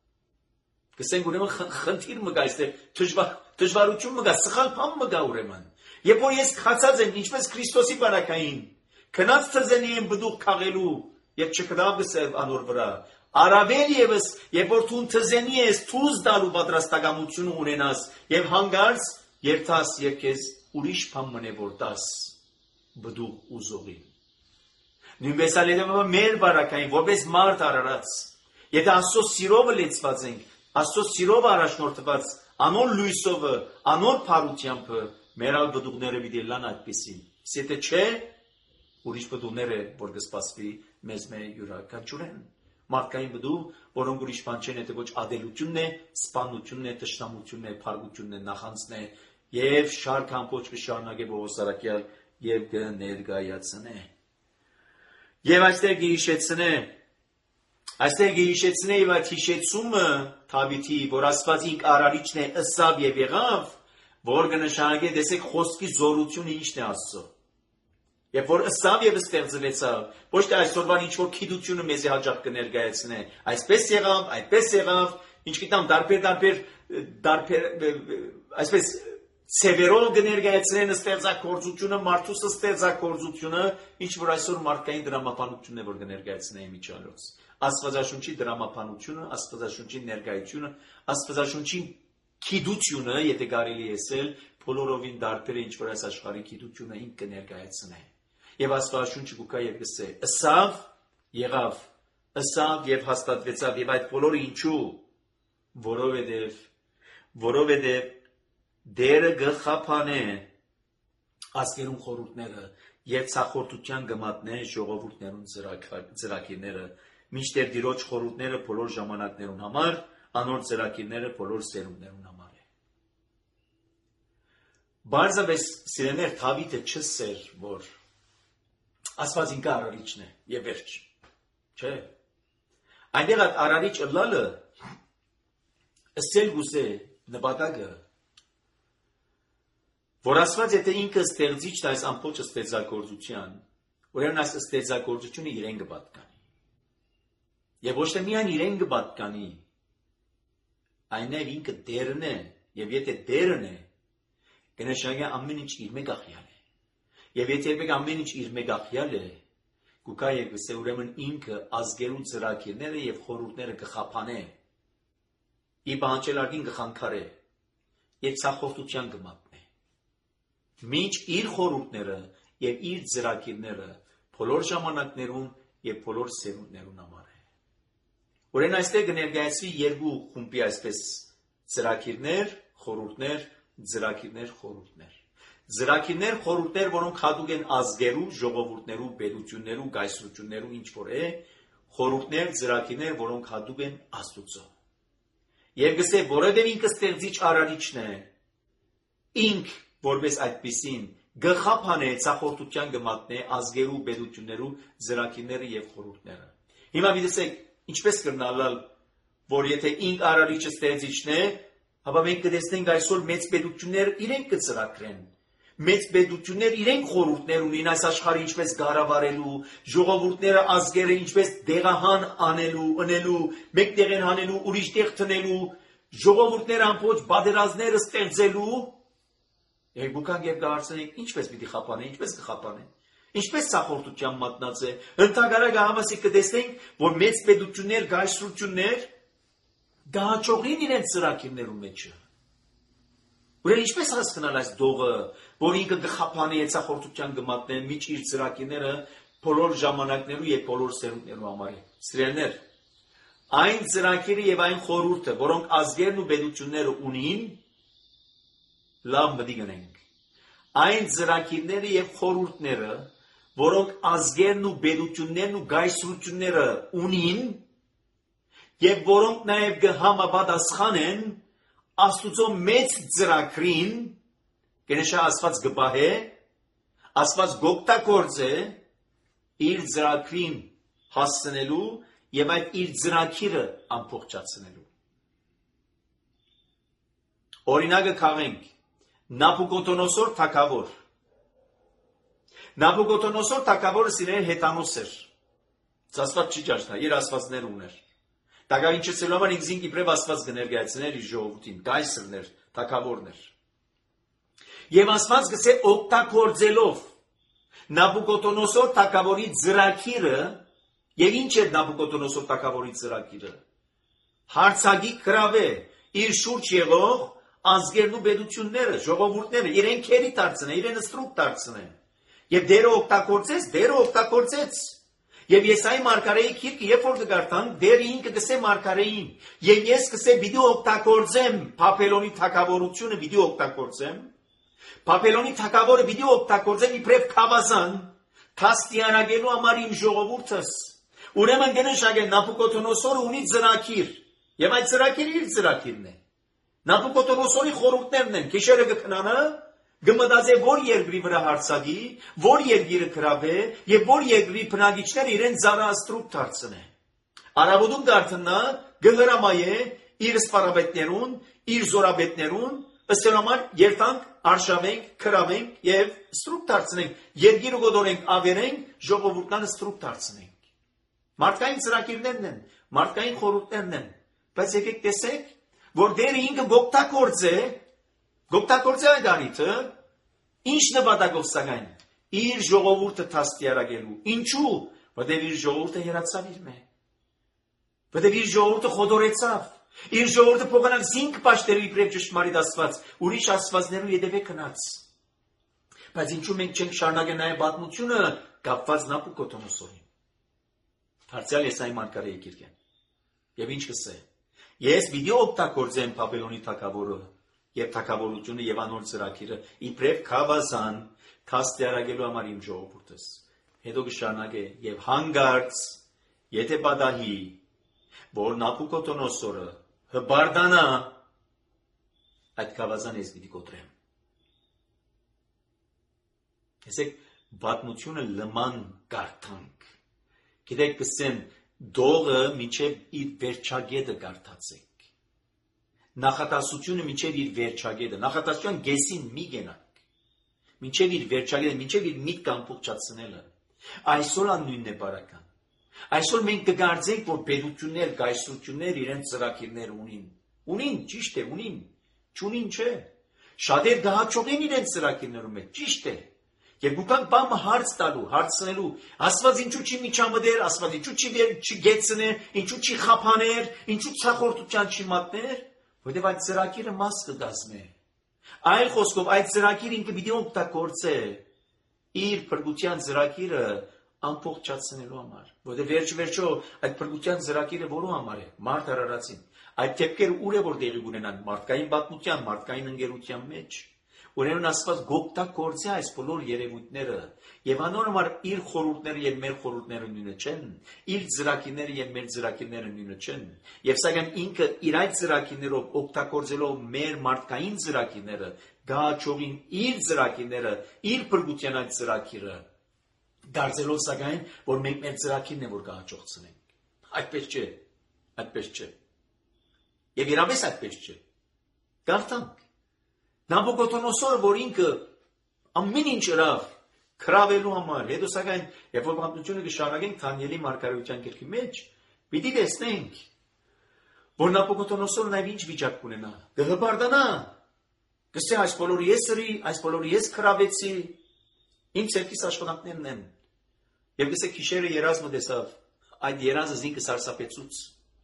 Կսենք ուրեմն խնդիր մը գա այստեղ, դժվարություն մը գա, սխալ բան մը գա ուրեմն։ Երբ որ ես քացած եմ, ինչպես Քրիստոսի բարակային, քնած թզենի եմ բդուղ քաղելու եւ չկրավ գսել անոր վրա։ Արավել եւս, երբ որ դու թզենի ես, թուզ դալու պատրաստակամություն ունենաս եւ հանգարց երթաս եւ քեզ ուրիշ բան մնե որ տաս բդուղ ուզողի։ Նույնպես ալեդամը մեր բարակային, որպես մարդ արարած, եթե Աստծո սիրով լեցված ենք, Աստծո սիրով առաջնորդված, անոր լույսովը, անոր փառությամբ մեր բդուղները պիտի լան այդպեսին։ Եթե չէ, ուրիշ բդուղներ է, որ կսպասվի մեզ յուրաքանչյուրեն։ Մարդկային բդուղ, որոնք ուրիշ բան չեն, եթե ոչ ադելությունն է, սպանությունն է, թշնամությունն է, փառությունն է, նախանձն է, եւ շարք ամբողջ կշարունակե Պողոս առաքյալ եւ կներկայացնե։ Եվ այստեղ գիշեցնե եւ այդ հիշեցումը Թավիթի, որ Աստված ինք արարիչն է, ըսավ եւ եղավ, որ կնշանակե տեսեք խոսքի զորությունը ինչն է Աստծո։ Երբ որ ըսավ եւ ստեղծվեցավ, ոչ թե այսօրվան ինչ որ քիդությունը մեզ հաջող կներկայացնե, այսպես եղավ, այդպես եղավ, ինչ գիտեմ, դարբեր այսպես Սևերով կներկայացնեն ստեղծագործությունը, մարդուս ստեղծագործությունը, ինչ որ այսօր մարդկային դրամապանությունն է, որ կներկայացնեն միջալոց։ Աստվածաշունչի դրամապանությունը, աստվածաշունչի ներկայությունը, աստվածաշունչի քիդությունը, եթե կարելի է ասել, բոլորովին դարբեր է ինչ որ այս աշխարհի քիդությունը ինք կներկայացնե։ Եվ աստվածաշունչը գուկա եւ գսե, ըսավ, եղավ, ըսավ եւ հաստատվեցավ եւ այդ բոլորը ինչու, որովհետեւ դերը գխափանե ասկերուն խորհուրդները եւ ցախորտության գմատնե ժողովուրդներուն ծրակիրները միշտեր դիրոջ խորհուրդները բոլոր ժամանակներուն համար անոր ծրակիրները բոլոր սերունդներուն համար է բարձրապես սիրեներ Թավիթը չսեր որ Աստված ինքը արարիչն է եւ վերջ չէ այնտեղ արարիչ ըլլալը ըսել գուզե նպատակը որ Աստված եթե ինքը ստեղծիչն այս ամբողջ ստեղծագործության, ուրեմն այս ստեղծագործությունը իրեն կպատկանի։ Եվ ոչ թե միայն իրեն կպատկանի, այնև ինքը դերն է, եւ եթե դերն է, կնշանակի ամեն ինչ իր մեգախյալ է։ Եվ եթե ամեն ինչ իր մեգախյալ է, գուկա եւ գսե ուրեմն ինքը ազգերու ծրակիրները եւ խորհուրդները կխափանե։ Ի բանջելարգին կխանգարե եւ ցախորտության կմատնի։ Մինչ իր խորհուրդները եւ իր ծրակիրները բոլոր ժամանակներուն եւ բոլոր սերունդներուն համար է։ Ուրեմն այստեղ կներկայացվի երկու խումբի այսպես ծրակիրներ, խորհուրդներ, ծրակիրներ, խորհուրդներ։ Ծրակիրներ, խորհուրդներ, որոնք հատուկ են ազգերու, ժողովուրդներու, պետություններու, գայսրություններու ինչ որ է, խորհուրդներ, ծրակիրներ, որոնք հատուկ են Աստուծո։ Եվ գսե, որովհետեւ ինքը ստեղծիչ արարիչն է, ինք որպես այդպիսին գխափանե ցախորտության գմատնե ազգերու պետություններու ծրակիրները եւ խորհուրդները։ Հիմա դիտեք ինչպես կրնալալ որ եթե ինք արարիչը ստեղծիչն է, ապա մենք կտեսնենք այսօր մեծ պետություններ իրենք կծրակրեն։ Մեծ պետություններ իրենք խորհուրդներ ունին այս աշխարհը ինչպես գարավարելու, ժողովուրդները ազգերը ինչպես դեղահան անելու, ընելու, մեկտեղ են հանելու, ուրիշ տեղ տնելու, ժողովուրդները ամբողջ բادرազները ստեղծելու Եվ գուկան եւ գարցնենք ինչպես պիտի խափանեն, ինչպես կխափանեն։ Ինչպես ցախորտության մատնած է։ Ընդհանրապես համասի կտեսնենք, որ մեծ պետություններ, գայսրություններ դահաճողին իրենց ծրակիրներու մեջը։ Ուրեմն ինչպես հասկանալ այս դողը, որ ինքը կխափանի ցախորտության գմատնեն միջ իր ծրակիրները բոլոր ժամանակներու եւ բոլոր սերունդներու համար է։ Սիրելիներ, այն ծրակիրը եւ այն խորհուրդը, որոնք ազգերն ու պետությունները ունին, լավ մտի գնենք։ Այն ծրակիրները եւ խորհուրդները, որոնք ազգերն ու պետություններն ու գայսրությունները ունին, եւ որոնք նաեւ կհամապատասխանեն Աստուծո մեծ ծրագրին, կնշա Աստված գբահե, Աստված գոկտակորձե իր ծրագրին հասցնելու եւ այդ իր ծրագիրը ամբողջացնելու։ Օրինակը քաղենք Նաբուկոդոնոսոր թագավոր։ Նաբուկոդոնոսոր թագավորը սիրել հետանոս էր։ Աստված չի ճաշնա, իր աստվածներ ուներ։ Տակավին չծելու համար ինքզին իբրև Աստված կներկայացներ իր ժողովրդին, կայսրներ, թագավորներ։ Եվ Աստված գսե օգտագործելով Նաբուկոդոնոսոր թագավորի ծրագիրը, եւ ինչ է Նաբուկոդոնոսոր թագավորի ծրագիրը։ Հարցակի գրավե իր շուրջ եղող ազգերն ու պետությունները, ժողովուրդները իրեն քերի դարձնեն, իրեն ստրուկ դարձնեն։ Եվ դերը օգտագործեց։ Եվ Եսայի մարգարեի գիրքը երբ որ կգարտան, դերը ինքը գսե մարգարեին, եւ ես գսե պիտի օգտագործեմ Բաբելոնի թագավորությունը, պիտի օգտագործեմ։ Բաբելոնի թագավորը պիտի օգտագործեմ իբրև խավազան, թաստիարակելու համար իմ ժողովուրդս։ Ուրեմն գնշագեն Նաբուկոդոնոսորը ունի ծրագիր, եւ այդ ծրագիրը իր ծրագիրն է։ Նաբուկոդոնոսորի խորհուրդներն են, գիշերը կքնանա, գմտածե որ երկրի վրա հարցակի, որ երկիրը գրավե, եւ որ երկրի բնակիչները իրեն զարաստրուկ դարձնեն։ Արաբոդում դարձնա գհրամայե իր սպարաբետներուն, իր զորաբետներուն, ըստերամար երթանք, արշավենք, գրավենք եւ ստրուկ դարձնենք, երկիրը գոդորենք, ավերենք, ժողովուրդները ստրուկ դարձնենք։ Մարդկային ծրագիրներն են, մարդկային խորհուրդներն են, բայց եկեք տեսեք, որ դերը ինքը գոկտակորձե այդ արիթը, ինչ նպատակով սակայն, իր ժողովուրդը թաստիարակելու, ինչու, որտեղ իր ժողովուրդը հեռացավ իր մե, որտեղ իր ժողովուրդը խոդորեցավ, իր ժողովուրդը փոխանակ զինք պաշտերի իբրև ճշմարիտ Աստված, ուրիշ աստվածներու ետևե գնաց։ Բայց ինչու մենք չենք շարունակել նաև պատմությունը կապված Նաբուկոդոնոսորին։ Դարձյալ Եսայի մարգարեի գիրքեն։ Եվ ինչ կսե։ Ես պիտի օգտագործեմ Բաբելոնի թագավորը եւ թագավորությունը եւ անոր ծրագիրը իբրև խավազան թաստիարակելու համար իմ ժողովուրդս։ Հետո կշարունակե եւ հանգարց եթե պատահի որ Նաբուկոդոնոսորը հբարդանա այդ խավազան ես պիտի կոտրեմ։ Տեսեք պատմությունը լման կարդանք։ Գիտեք կսեմ դողը մինչև իր վերջագետը կարդացեք։ Նախատասությունը մինչև իր վերջագետը, նախատասության գեսին մի գենանք։ Մինչև իր վերջագետը, մինչև իր միտքը ամբողջացնելը։ Այսօր նույնն է բարական։ Այսօր մենք կգարձենք, որ պետություններ, կայսրություններ իրենց ծրագիրներ ունին։ Ունին, ճիշտ է, ունին։ Չունին չէ։ Շատեր դահաճողին իրենց ծրագիրներում է, ճիշտ է։ Եվ գուքան բամը հարց տալու, հարցնելու, Աստված ինչու չի միջամտեր, Աստված ինչու չի գեցներ, ինչու չի խափաներ, ինչու ցախորտության չի մատներ, որտեղ այդ ծրագիրը մաս կդասմե։ Այլ խոսքով այդ ծրագիրը ինքը պիտի օգտագործե իր փրկության ծրագիրը ամբողջացնելու համար, որտեղ վերջո այդ փրկության ծրագիրը որու համար է, մարդ արարածին։ Այդ դեպքերը ուր է որ տեղի ունենան մարդկային պատմության, մարդկային ընկերության մեջ։ Ուրեմն Աստված գոկտագործե այս բոլոր երևույթները եւ անոր համար իր խորհուրդները եւ մեր խորհուրդները նույնը չեն, իր ծրագիրները եւ մեր ծրագիրները նույնը չեն։ Եվ սակայն ինքը իր այդ ծրագիրներով օգտագործելով մեր մարդկային ծրագիրները, գաչողին իր ծրագիրները, իր փրկության այդ ծրագիրը, դարձելով սակայն, որ մենք մեր ծրագիրն է որ գաչողցնենք։ Այդպես չէ, այդպես չէ։ Եվ իրապես այդպես չէ։ Գարտանք Նաբուկոդոնոսորը, որ ինքը ամեն ինչ ըրավ քրավելու համար, հետո սակայն երբ որ պատմությունը կշարունակենք Դանիելի մարգարեության գրքի մեջ, պիտի տեսնենք, որ Նաբուկոդոնոսորը նաև ինչ վիճակ կունենա, կհբարդանա, կսե այս բոլորը ես ըրի, այս բոլորը ես քրավեցի, իմ ցերկիս աշխատանքներն են, եւ կսե քիշերը երազը տեսավ, այդ երազը ինքը սարսափեցուց,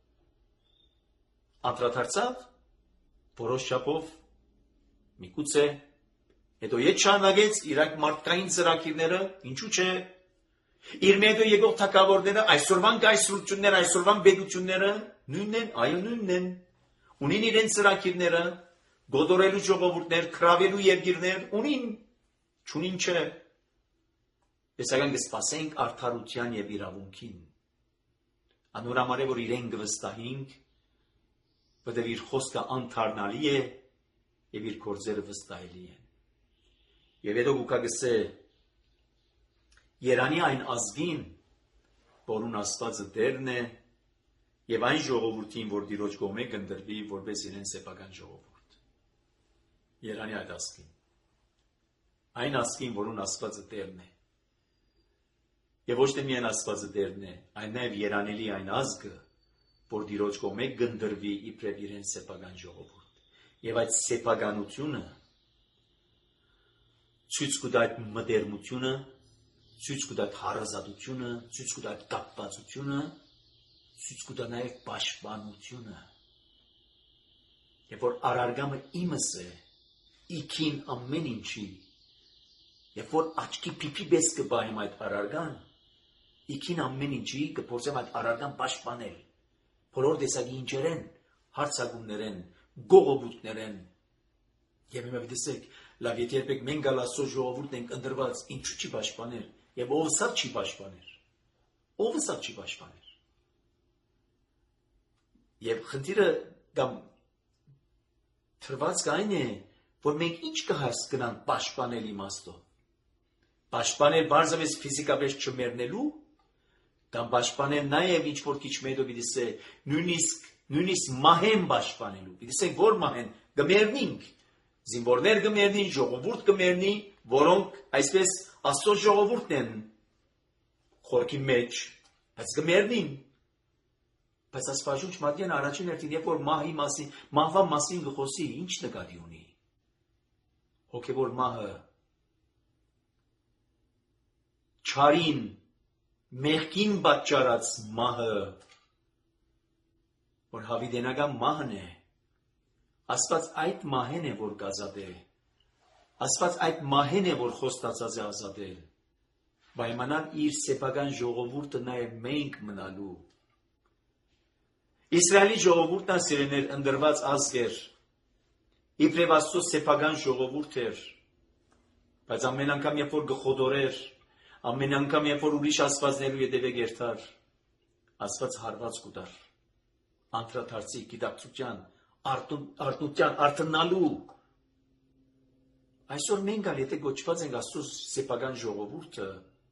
անդրադարձավ, որոշ չափով Միգուցե, հետո ետ շարունակեց իր այդ մարդկային ծրագիրները, ինչու՞ չէ, իր մեջը եկող թագավորները, այսօրվան կայսրությունները, այսօրվան պետությունները նույնն են, այո նույնն են, ունին իրենց ծրագիրները, գոդորելու ժողովուրդներ, քրավելու երկիրներ, ունին, չունին չէ։ Սակայն կսպասենք արդարության եւ իրավունքին։ Անոր համար է որ իրեն կվստահենք, որտեղ իր խոսքը անթարնալի է եւ իր գործերը վստահելի են։ Եվ հետո գուկա գսե Երանի այն ազգին, որուն Աստվածը Տերն է, եւ այն ժողովրդին, որ Տիրոջ կողմէ կընտրվի որպես իրեն սեփական ժողովուրդ։ Երանի այդ ազգին։ Այն ազգին, որուն Աստվածը Տերն է։ Եվ ոչ թե միայն Աստվածը Տերն է, այլ նաեւ Երանելի այն ազգը, որ Տիրոջ կողմէ գնդրվի իբրև իրեն սեփական ժողովուրդ։ Եվ այդ սեփականությունը ցույց կտա այդ մտերմությունը, ցույց կտա այդ հարազատությունը, ցույց կտա այդ կապվածությունը, ցույց կտա նաև պաշտպանությունը։ Երբ որ արարգամը իմս է, իքին ամեն ինչի, երբ որ աչքի փիփի պես կբահեմ այդ արարգան, իքին ամեն ինչի կփորձեմ այդ արարգան պաշտպանել։ Բոլոր տեսակի ինչերեն, հարցակումներեն, գողոբուտներեն։ Եվ հիմա դեսեք, լավ, եթե երբեք մենք գալ Աստծո ժողովուրդն ենք ընտրված, ինչու չի պաշտպանել, եւ ով սա չի պաշտպանել։ Ով սա չի պաշտպանել։ Եվ խնդիրը կամ թրված կային է, որ մենք ինչ կհասկանանք պաշտպանել իմաստով։ Պաշտպանել բարձրապես ֆիզիկապես չմեռնելու, կամ պաշտպանել նաև ինչ որ քիչ մեդո պիտի նույնիսկ մահեն պաշտպանելու։ Պիտի ասենք որ մահեն գմերնինք, զինվորներ գմերնին, ժողովուրդ գմերնի, որոնք այսպես Աստծո ժողովուրդն են խորքի մեջ, բայց գմերնին։ Բայց Աստվածաշունչ մատյան առաջին հերթին, երբ որ մահվա մասին գխոսի, ինչ նկատի ունի։ Հոգևոր մահը չարին մեղքին պատճառած մահը, որ հավիտենական մահն է, Աստված այդ մահեն է, որ կազատե, Աստված այդ մահեն է, որ խոստացած է ազատել, պայմանալ իր սեփական ժողովուրդը նաև մենք մնալու։ Իսրայելի ժողովուրդն ասիրեներ ընդրված ազգ էր, իբրև Աստծո սեփական ժողովուրդ էր, բայց ամեն անգամ երբ որ գխոդորեր, ամեն անգամ երբ որ ուրիշ աստվածներու ետևե գերտար, Աստված հարված կուտար, անդրադարձի գիտակցության, արթնության, արթնալու։ Այսօր մենք ալ եթե գոչված ենք Աստծո սեփական ժողովուրդը,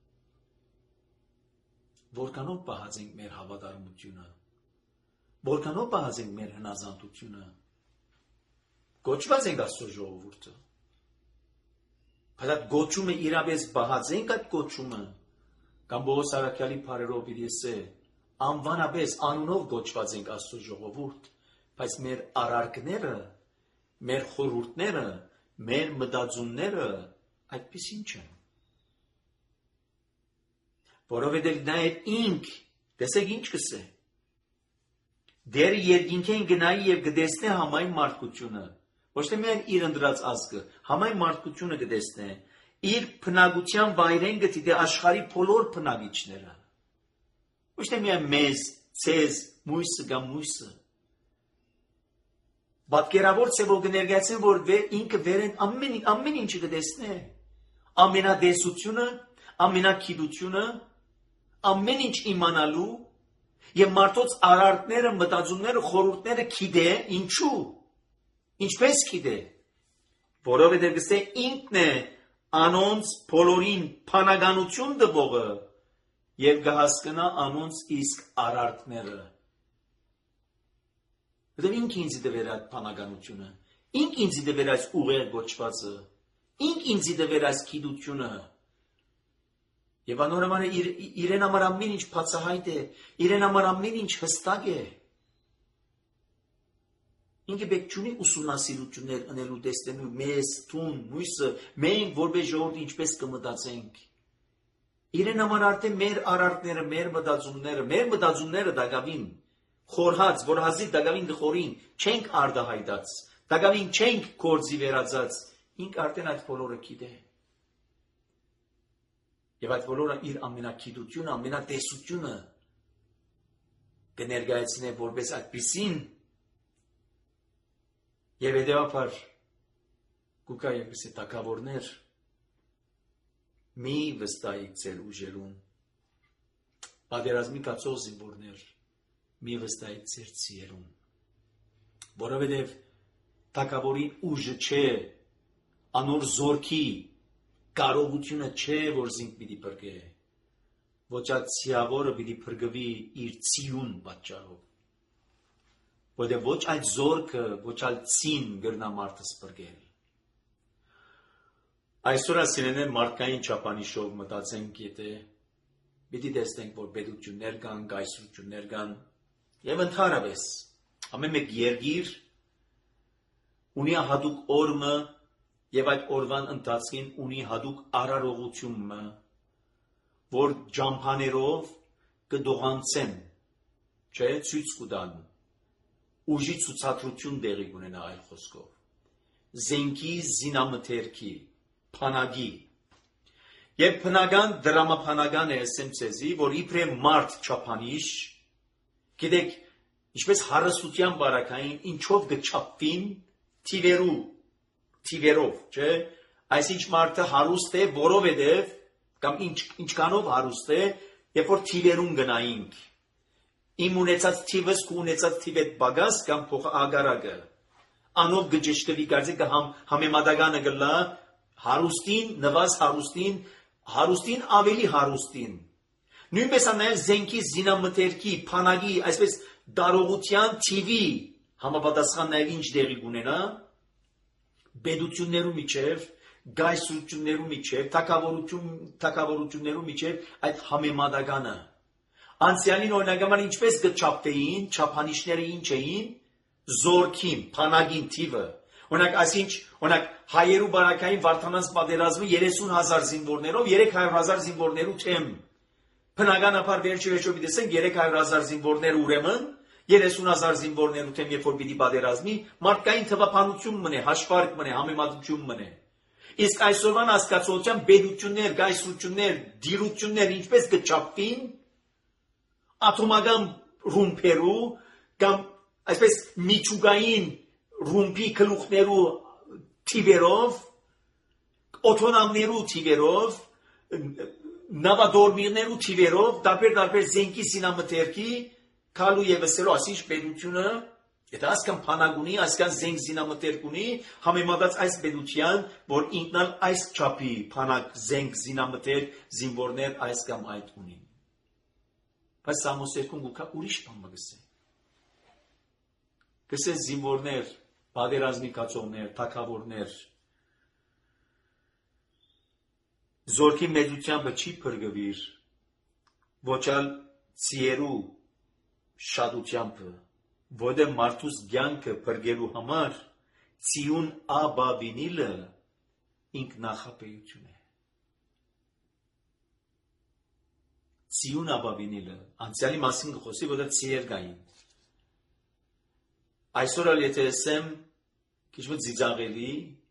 որքանով պահած ենք մեր հավատարմությունը, որքանով պահած ենք մեր հնազանդությունը, գոչված ենք Աստծո ժողովուրդը, բայց այդ գոչումը իրապես պահած ենք այդ գոչումը, կամ Պողոս առաքյալի բառերով պիտի ասե, անվանապես անունով գոչված ենք Աստծո ժողովուրդ, բայց մեր արարքները, մեր խորհուրդները, մեր մտածումները այդպիսին չեն։ Որովհետև նաև ինք, տեսեք ինչ կսե, դեր երկինքեն գնայի և գտեսնե համայն մարդկությունը, ոչ թե միայն իր ընտրած ազգը, համայն մարդկությունը կտեսնե, իր բնակության վայրեն գտի աշխարհի բոլոր բնակիչները, ոչ թե միայն մեզ, ցեզ, մույսը կամ մույսը։ Պատկերավոր ցեվով կներկայացնեն, որ ինքը վերեն ամեն ինչը կտեսնե, ամենադեսությունը, ամենագիտությունը, ամեն ինչ իմանալու եւ մարդոց արարքները, մտածումները, խորհուրդները գիտե, ինչու, ինչպես գիտե, որովհետև գսե ինքն է անոնց բոլորին փանականություն տվողը եւ կհասկանա անոնց իսկ արարքները։ Որտեղ ինք ինձ դվեր այդ փանականությունը, ինք ինձ դվեր այս ուղեր գոչվածը, ինք ինձ դվեր այս գիտությունը։ Եվ անորոման իրեն համար ամեն ինչ բացահայտ է, իրեն համար ամեն ինչ հստակ է։ Ինքը պետք չունի ուսումնասիրություններ անելու տեսնելու մեզ, տուն, մույսը, մենք որպես ժողովուրդ ինչպես կմտածենք։ Իրեն համար արդեն մեր արարքները, մեր մտածումները դակավին խորհած, որ հազիվ դակավին դխորին, չենք արդահայտած, դակավին չենք կորձի վերածած, ինք արդեն այդ բոլորը գիտե։ Եվ այդ բոլորը իր ամենագիտությունը, ամենատեսությունը կներկայացնե որպես այդպիսին եւ հետեւաբար գուկա երկս է տակավորներ մի վստահիկ ձեր ուժերուն պատերազմի կացող զինվորներ մի վստահիկ ձեր ցիերուն որովհետեւ տակավորի ուժը չէ անոր զորքի կարողությունը չէ որ զինք պիտի բրգե ոչ այդ ցիավորը պիտի բրգվի իր ցիուն պատճառով որտեղ ոչ այդ զորքը, ոչ այդ ցին գրնա մարդը սպրգել։ Այսօր ասինեն մարդկային չափանիշով մտածենք, եթե պիտի տեսնենք, որ պետություններ կան, կայսրություններ կան, Եվ ընդհանրապես ամեն մեկ երկիր ունի հատուկ օրը եւ այդ օրվան ընթացքին ունի հատուկ արարողությունը, որ ջամփաներով կդողանցեն, չէ, ցույց կտան, ուժի ցուցադրություն տեղի կունենա այլ խոսքով, զենքի զինամթերքի, փանագի, եւ բնական դրամապանական է ասեմ ցեզի, որ իբրե մարդ չափանիշ, գիտեք, ինչպես հարստության բարակային, ինչով կչափվին թիվերով, չէ, այսինչ մարդը հարուստ է, որովհետև կամ ինչքանով հարուստ է, երբ որ թիվերուն գնայինք, իմ ունեցած թիվս ու ունեցած թիվետ բագաս կամ փոխագարակը, անով գճշտվի կարծիքը համեմատականը գլա հարուստին, նվազ հարուստին ավելի հարուստին, նույնպես նաև զենքի զինամթերքի, փանագի, այսպես դարողության թիվի համապատասխան նաև ինչ դեղի կունենա, բեդություններու միջև, գայսրություններու միջև, թակավորություններու միջև այդ համեմատականը։ Անցյալին օրինակհամար ինչպես կչափվեին, չափանիշները ինչ էին, զորքին, փանագին թիվը։ Օրինակ հայերու բարակային Վարդանանց պատերազմը 30,000 զինվորներով 300,000 զինվորներու թեմ։ Բնականաբար վերջի պիտի ասենք 300,000 զինվորներ ուրեմն 30,000 զինվորներու թեմ երբ որ պիտի պատերազմի, մարդկային թվապանություն մնե, հաշվարկ մնե, համեմատություն մնե։ Իսկ այսօրվան հասկացության բեդություններ, գայսրություններ, դիրություններ ինչպես կչափվին ատոմական ռումբերու կամ այսպես միջուկային ռումբի գլուխներու թիվերով, օթոնամներու թիվերով, նավադորմիներու թիվերով, տարբեր զենքի զինամթերքի, քալու եւ ասելով ասիչ պետությունը, եթե ասկան փանագունի, ասկան զենք զինամթերք ունի, համեմատած այս պետության, որ ինքնալ այս չափի փանակ զենք զինամթերք զինվորներ այս կամ այդ ունին։ Բայց Սամոս 2 գուքա ուրիշ բան մգսե։ Գսե զինվորներ, պատերազմի կացողներ, թագավորներ, զորքի մեծությամբ չի փրկվիր, ոչալ ցիերու շատությամբ, որտեղ մարդուս կյանքը փրկելու համար ցիուն աբաբինիլը ինքնախապեյություն է։ Ցիուն աբաբինիլը անցյալի մասին կխոսի, որտեղ ցիեր կային։ Այսօր ալ եթե ասեմ քիչ մը ծիծաղելի,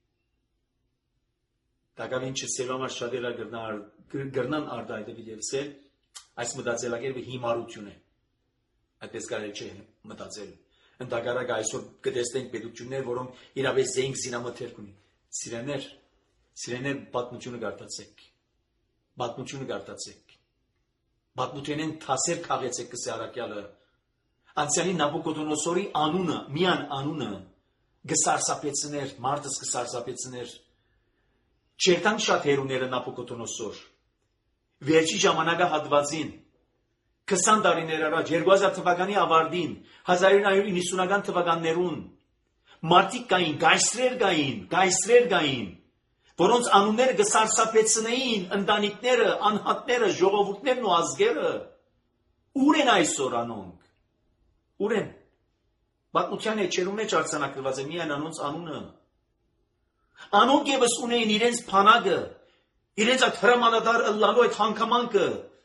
Տակավին չսելու համար շատերը գրնան արդայդը վիդևսել, այս մտածելակերպը հիմարություն է, այդպես կարել չէ մտածել, ընդագարակ այսօր կտեսնենք պետություններ, որոնք իրավես զենք զինամթերք ունի, սիրեներ պատմությունը գարտացեք, պատմությունեն թասեր կաղեցեք կսե արակյալը, անցյալի Նաբուկոդոնոսորի անունը, միան անունը, գսարսապեցներ, մարդս գսարսապեցներ, չերտան շատ հերուները Նաբուկոդոնոսոր, վերջի ժամանակը հատվածին, 20 տարիներ առաջ, 2000 թվականի ավարտին, 1990-ական թվականներուն, մարդիկ կային, գայսրեր կային, որոնց անունները գսարսապեցնեին, ընտանիքները, անհատները, ժողովուրդներն ու ազգերը, ուր են այսօր անոնք, ուր են, պատմության էջերում մեջ արձանագրված է միայն անոնց անունը, անոնք եւս ունեին իրենց փանագը, իրենց այդ հրամանատար ըլլալու այդ հանգամանքը,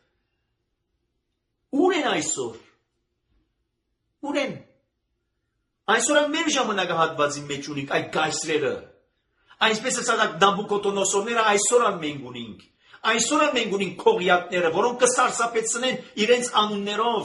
ուր են այսօր, ուր են, այսօր մեր ժամանակահատվածի մեջ ունենք այդ գայսրերը, այսպես ասած Նաբուկոդոնոսորները այսօր մենք ունենք քողյակները, որոնք կսարսափեցնեն իրենց անուններով,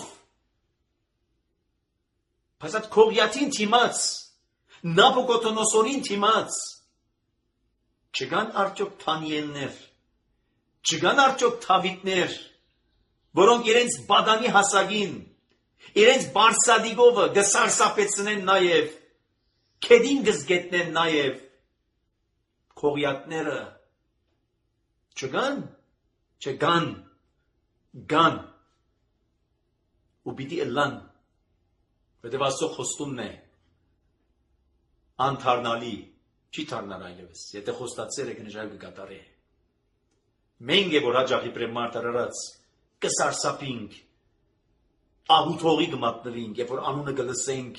բայց այդ քողյատին թիմած, Նաբուկոդոնոսորին թիմած, չկան արդյոք Թանիելներ, չկան արդյոք Թավիթներ, որոնք իրենց բադանի հասակին, իրենց բարսադիգովը գսարսափեցնեն նաև, քեդին գզգետնեն նաև, քողյակները, չգան, ու պիտի ըլլան, որտև Աստծո խոստումն է, անթարնալի, չի թարնար այլևս, եթե խոստացել է կնժայ կկատարե։ Մենք է որ հաջախի պրեմ մարդ արարած, կսարսապինք, ահութողի կմատնվենք, երբ որ անունը կլսենք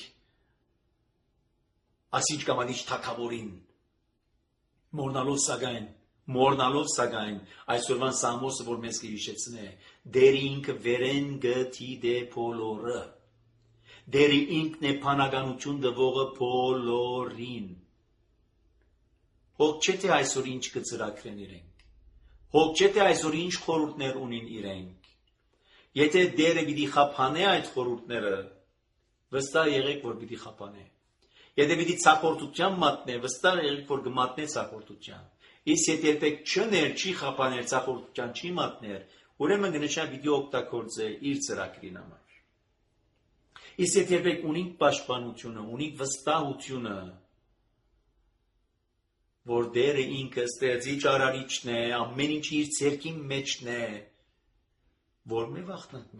ասիչ կամ անիչ թագավորին, մորնալով սակայն այսօրվան Սամոսը, որ մեզ կհիշեցնե, դերի ինքը վերեն գտի դե բոլորը, դերի ինքն է փանականություն դվողը բոլորին։ Հոգ չէ թե այսօր ինչ կծրագրեն իրենք, հոգ չէ թե այսօր ինչ խորհուրդներ ունին իրենք, եթե դերը պիտի խափանե այդ խորհուրդները, վստահ եղեք, որ պիտի խափանե, եթե պիտի ցախորտության մատնե, վստահ եղեք, որ կմատնե ցախորտության, իսկ եթե երբեք չներ, չի խափաներ, ցախորտության չի մատներ, ուրեմն կնշա պիտի օգտագործե իր ծրագրին համար։ Իսկ եթե երբեք ունենք պաշտպանությունը, ունենք վստահությունը, որ դերը ինքը ստեղծիչ արարիչն է, ամեն ինչ իր ձեռքի մեջն է, որ մի վախտնանք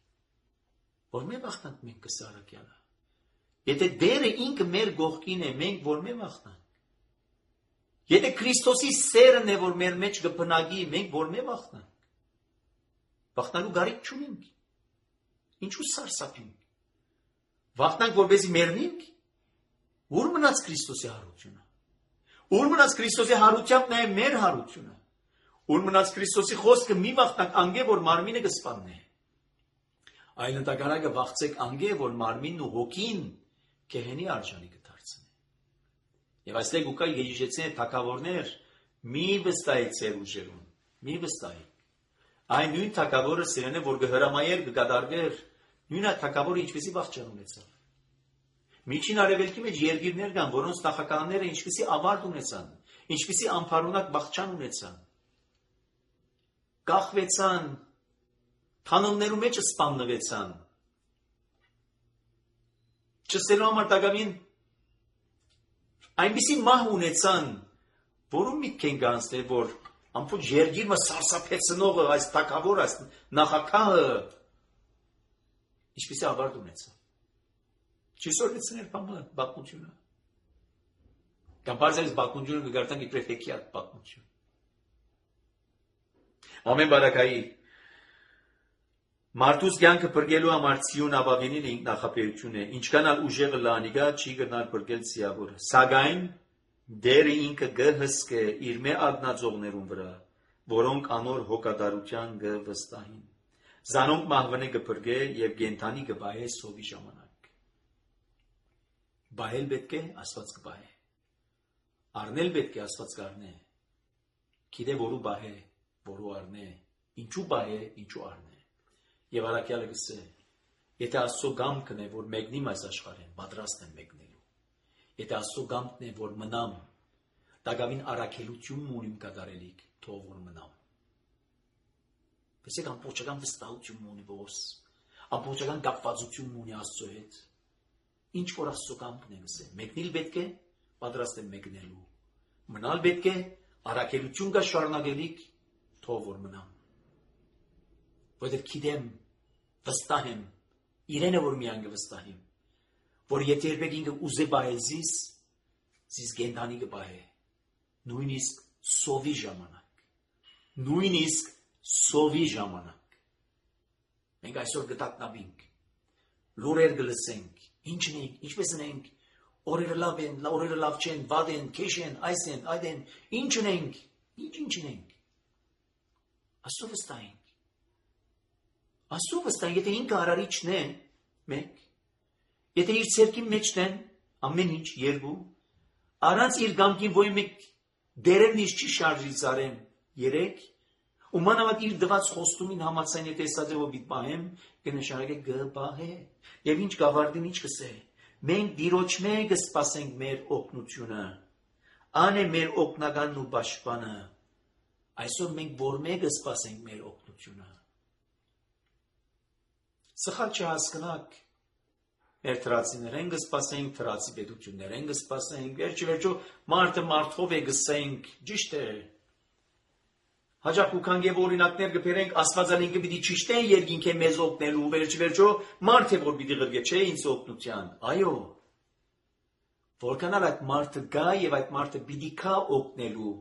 մենք կսարակյալը։ Եթե դերը ինքը մեր գողքին է, մենք որ մի վախտնանք։ Եթե Քրիստոսի սերն է, որ մեր մեջ կբնակի, մենք որ մի վախտնանք։ Վախտնալու գարիք չունենք։ Ինչու սարսափենք։ Վախտնանք, որպեսզի մեռնենք։ Ուր մնաց Քրիստոսի հարությունը։ Ուր մնաց Քրիստոսի հարությամբ նաև մեր հարությունը։ Ուր մնաց Քրիստոսի խոսքը մի վախտնանք, անգե որ մարմինը կսպաննե։ Այլ ընդհակառակը վախցեք անգե որ մարմինն ու հոգին գեհենի արժանի կդարձնի։ Եվ այստեղ ուկա Եժիշեցին թագավորներ մի վստահի ծեր ուժերուն, մի վստահի։ Այն նույն թագավորը սիրեն է, որ կհրամայեր կկատարվեր, նույն այդ թագավորը ինչպեսի վախճան ունեցավ։ Միջին արևելքի մեջ երկիրներ կան, որոնց նախագահները ինչպեսի ավարտ ունեցան, ինչպեսի անփարունակ վախճան ունեցան։ Կախվեցան, թանոններու մեջ սպաննվեցան։ Չստելու համար տակավին այնպիսի մահ ունեցան, որում միտք են գանցնել, որ ամբողջ երկիրը սարսափեցնողը, այս թագավորը, այս նախագահը ինչպեսի ավարտ ունեցավ։ Չիսորեցնել պատմությունը։ Կամ բարձրից պատմությունը կգարտանք իբրև հեքիաթ պատմություն։ Ամեն բարակայի մարդուս կյանքը բրգելու համար ցիուն ապավենին ինք նախապերություն է, ինչքան ալ ուժեղը լանիգա չի գնալ բրգել ցիավորը։ Սակայն դերը ինքը գհսկե իր մե ագնացողներուն վրա, որոնք անոր հոգադարության գվստահին։ Զանոնք մահվնե կբրգե եւ գենթանի կբահե սովի ժամանակ։ Բայել պետք է Աստված կբահե։ Արնել պետք է Աստված կառնե։ Գիտե որու բահե, որու առնե, ինչու բահե, ինչու առնե։ Եվ առաքյալը գսե, եթե Աստծո գամքն է, որ մեկնիմ այս աշխարհին, պատրաստ եմ մեկնելու։ Եթե Աստծո գամքն է, որ մնամ, տակավին առաքելություն ունիմ կատարելիք, թող որ մնամ։ Տեսեք ամբողջական վստահություն ունի ողս, ամբողջական կապվածություն ունի Աստծո հետ։ Ինչ որ Աստծո գամքն է գսե, մեկնել պետք է, պատրաստ եմ մեկնելու։ Մնալ պետք է, առաքելություն կա շարունակելիք, թող որ մնամ։ Որովհետև գիտեմ, վստահ եմ, իրենը որ միայն կվստահեմ, որ եթե երբեք ինքը ուզե բահե զիս գենթանի կբահե, նույնիսկ սովի ժամանակ, մենք այսօր կտակնավենք, լուրեր կլսենք, ինչն ենք, ինչպես ենք, օրերը լավ են, օրերը լավ չեն, վատ են, քեշ են, այս են, այդ են, ինչն ենք, ինչն ենք, Աստծո վստահենք, Աստծո վստահենք, եթե ինքը արարիչն է, մեկ, եթե իր ցերկի մեջն են, ամեն ինչ երկու, առանց իր գամքին ոյ մեկ դերերն ինչ չի շարժի ծարեմ, երեք, ու մանավանդ իր դված խոստումին համաձայն եթե ասած է որ պիտի պահեմ, կնշանակե գբահե, եւ ինչ գավարդին ինչ կսե, մենք դիրոջ մեկ կսպասենք մեր օգնությունը, ան է մեր օգնականն ու պաշտպանը, այսօր մենք որ մեկ կսպասենք մեր օգնությունը։ Սխալ չհասկնաք, մեր թրացիներեն կսպասենք, թրացի պետություններեն կսպասենք, վերջո մարդը մարդով է գսենք, ճիշտ է։ Հաջակ ու քան եւ օրինակներ կբերենք Աստվածալինքը պիտի ճիշտ է երկինքը մեզ օգնելու, վերջո մարդ է որ պիտի գրգե չէ ինձ օգնության։ Այո։ Որքանալ այդ մարդը գա եւ այդ մարդը պիտի կա օգնելու,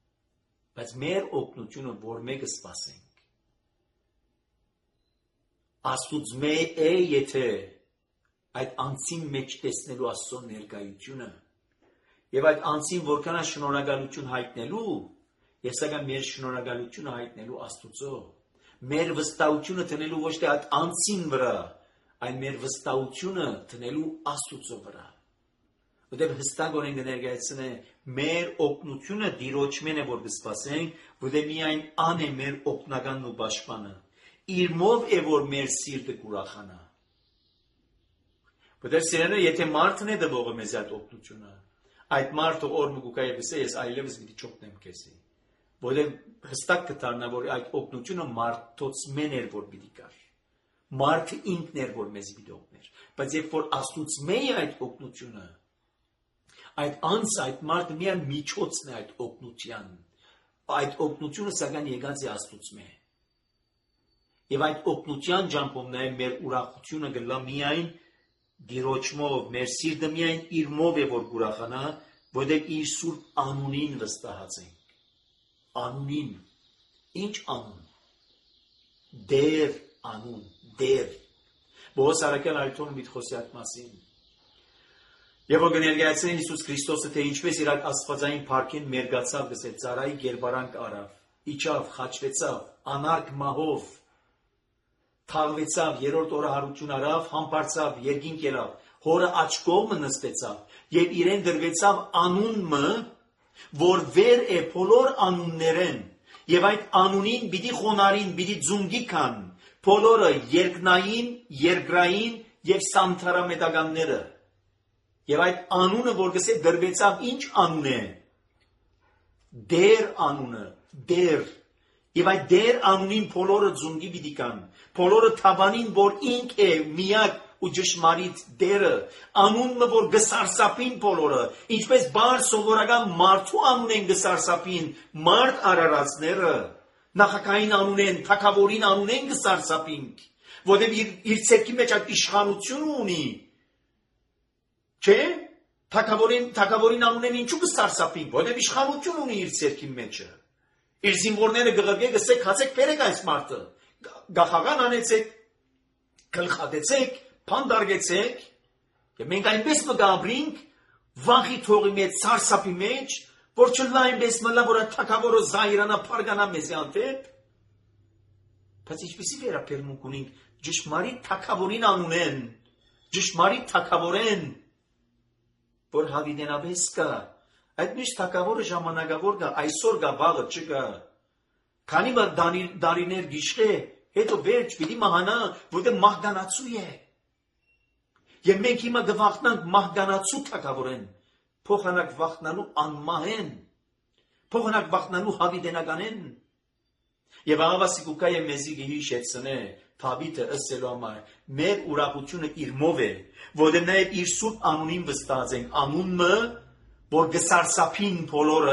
բայց մեր օգնությունը որ մեկը սպասենք։ Աստուծմե է եթե այդ անձին մեջ տեսնելու Աստծո ներկայությունը եւ այդ անձին որքան է շնորհակալություն հայտնելու եւ սակայն մեր շնորհակալությունը հայտնելու Աստուծո մեր վստահությունը տնելու ոչ թե այդ անձին վրա այլ մեր վստահությունը տնելու Աստուծո վրա որտեղ հստակորեն կներկայացնե մեր օգնությունը Տիրոջմեն է որ կսպասենք որտեղ միայն ան է մեր օգնականն ու պաշտպանը իրմով է որ մեր սիրտը կուրախանա որտեղ սիրելը եթե մարդն է դվողը մեզ այդ օգնությունը այդ մարդը օրը գուկայ էսե ես այլևս մի չօգնեմ քեզի որտեղ հստակ կդառնա որ այդ օգնությունը մարդոց մեն էր որ պիտի կար մարդը ինքն էր որ մեզ պիտի օգներ բայց երբ որ Աստուծո մեի այդ օգնությունը այդ անձը այդ մարդը միայն միջոցն է այդ օգնության այդ օգնությունը սակայն եկած է Աստուծո մե եւ այդ օգնության ջամփով նաեւ մեր ուրախությունը գլա միայն Տիրոջմով մեր սիրտը միայն իրմով է որ ուրախանա որտեղ իր սուրբ անունին վստահած ենք անունին ինչ անուն դեր անուն դեր Բոս արաքել այդտոն միտխոսի այդ մասին Եվ որ կներկայացնեն Հիսուս Քրիստոսը թե ինչպես իր աստվածային փառքին մերգացավ գսել ծառայի գերբարանք արավ իջավ խաչվեցավ անարգ մահով թաղվեցավ երրորդ օրը հարություն արավ համբարձավ երկինք ելավ հորը աջ կողմը նստեցավ եւ իրեն դրվեցավ անունը որ վեր է բոլոր անուններեն եւ այդ անունին պիտի խոնարին պիտի ձունգի կան բոլորը երկնային երկրային եւ սանթարամետականները Եվ այդ անունը, որ գսե դրվեցավ ինչ անուն է, դեր անունը, դեր, և այդ դեր անունին բոլորը ձունգի պիտի կան, բոլորը թավանին, որ ինք է միակ ու ճշմարիտ դերը, անունը, որ գսարսապին բոլորը, ինչպես բար սովորական մարդու անուն են գսարսապին, մարդ արարածները, նախակային անուն են, թագավորին անուն են գսարսապինք, որտեղ իր ցերքի մեջ այդ իշխանություն ունի, Չէ, թագավորին անունեն ինչու կսարսափին, որտեղ իշխանություն ունի իր ցերքի մեջը։ Իր զինվորները գղրգե գսեք, հացեք բերեք այս մարդը։ Գախաղան անեցեք, գլխատեցեք, փանդարգեցեք, եւ մենք այնպես մգաբրինք, վախի թողի մեջ սարսափի մեջ, որ չլա այնպես մլա, որ թագավորը զայրանա փարգանա մեզի անտեպ։ Բայց ինչպեսի վերապերմունք ունենք ճշմարիտ թագավորին անունեն, ճշմարիտ թագավորեն որ հավիտենապես կա, այդ միշտ թագավորը ժամանակավոր կա, այսօր կա, վաղը չկա, քանի բար դարիներ գիշղ է, հետո վերջ պիտի մահանա, որտեղ մահկանացու է, և մենք հիմա գվախտնանք մահկանացու թագավորեն, փոխանակ վախտնալու անմահեն, փոխանակ վախտնալու հավիտենականեն, և աղավասի կուկա է մեզի գհիշեցնե, Թավիթը ըսելու համար մեր ուրախությունը իրմով է, որտեղ նաև իր սուրբ անունին վստահած ենք, անունը, որ գսարսափին բոլորը,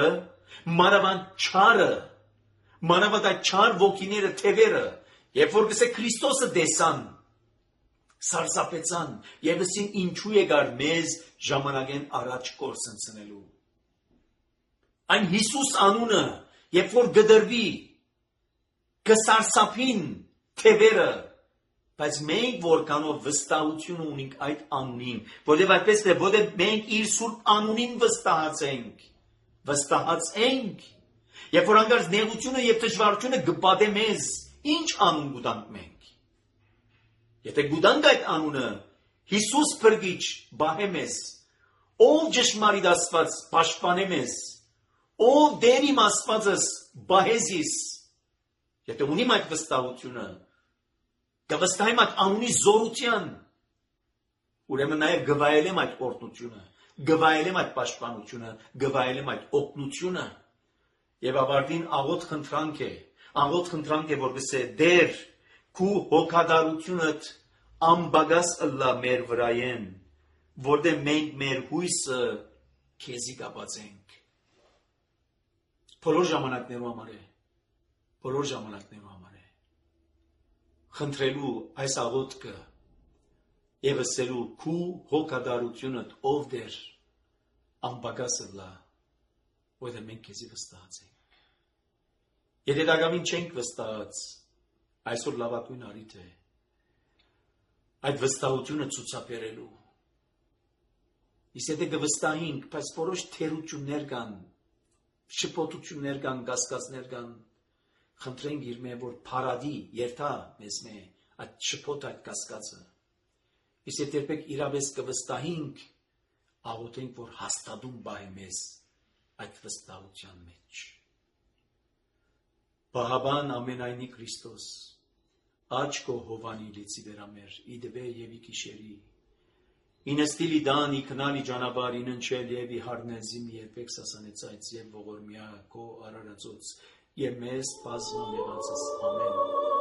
մանավանդ այդ չար ոգիները, թևերը, երբ որ գսե Քրիստոսը տեսան, սարսափեցան, եւ ասին ինչու եկար մեզ ժամանակեն առաջ կորսնցնելու։ Այն Հիսուս անունը, երբ որ գդրվի, գսարսափին թևերը, բայց մենք որքանով վստահություն ունենք այդ անունին, որտեղ այդպես է, որտեղ մենք իր սուրբ անունին վստահած ենք, երբ որ անգարց նեղությունը եւ դժվարությունը գպատե մեզ, ինչ անուն գուտանք մենք։ Եթե գուտանք այդ անունը, Հիսուս փրկիչ բահե մեզ, ով ճշմարիտ Աստված պաշտպանե մեզ, ով դեր իմ Աստվածս բահեզիս, եթե ունիմ այդ վստահությունը, կվստահեմ այդ անունի զորության, ուրեմն նաև գվայելեմ այդ օրհնությունը, գվայելեմ այդ պաշտպանությունը, գվայելեմ այդ օգնությունը, եւ ավարտին աղոտ խնդրանք է, որ գսե դեր քու հոգադարությունդ ամբագաս ըլլա մեր վրայեն, որտեղ մենք մեր հույսը քեզի կապացենք։ Բոլոր ժամանակներու համար է։ Խնդրելու այս աղոթքը եւ ասելու քու հոգադարությունդ ով դեր ամբագասը լա որը մենք քեզի վստահած ենք եթե դակամին չենք վստահած այսօր լավագույն առիթ է այդ վստահությունը ցուցաբերելու։ Իսկ եթե կվստահենք, բայց որոշ թերություններ կան, շփոթություններ կան, կասկածներ կան, խնդրենք իր մեր որ փարադի երթա մեզ մե այդ շփոթ այդ կասկածը։ Իսկ եթե երբեք իրավես կվստահենք, աղոթենք որ հաստատում բայ մեզ այդ վստահության մեջ։ Բահաբան ամենայնի Քրիստոս, աչքո հովանի լիցի վերամեր, իդվե եւ իքիշերի, ինստիլի դան իքնալի ճանապարհ իննչել եւ իհարնեզիմ երբեք սասանեցայց եւ ողորմյա քո արարածոց եւ մեզ բազմամեղածս ամեն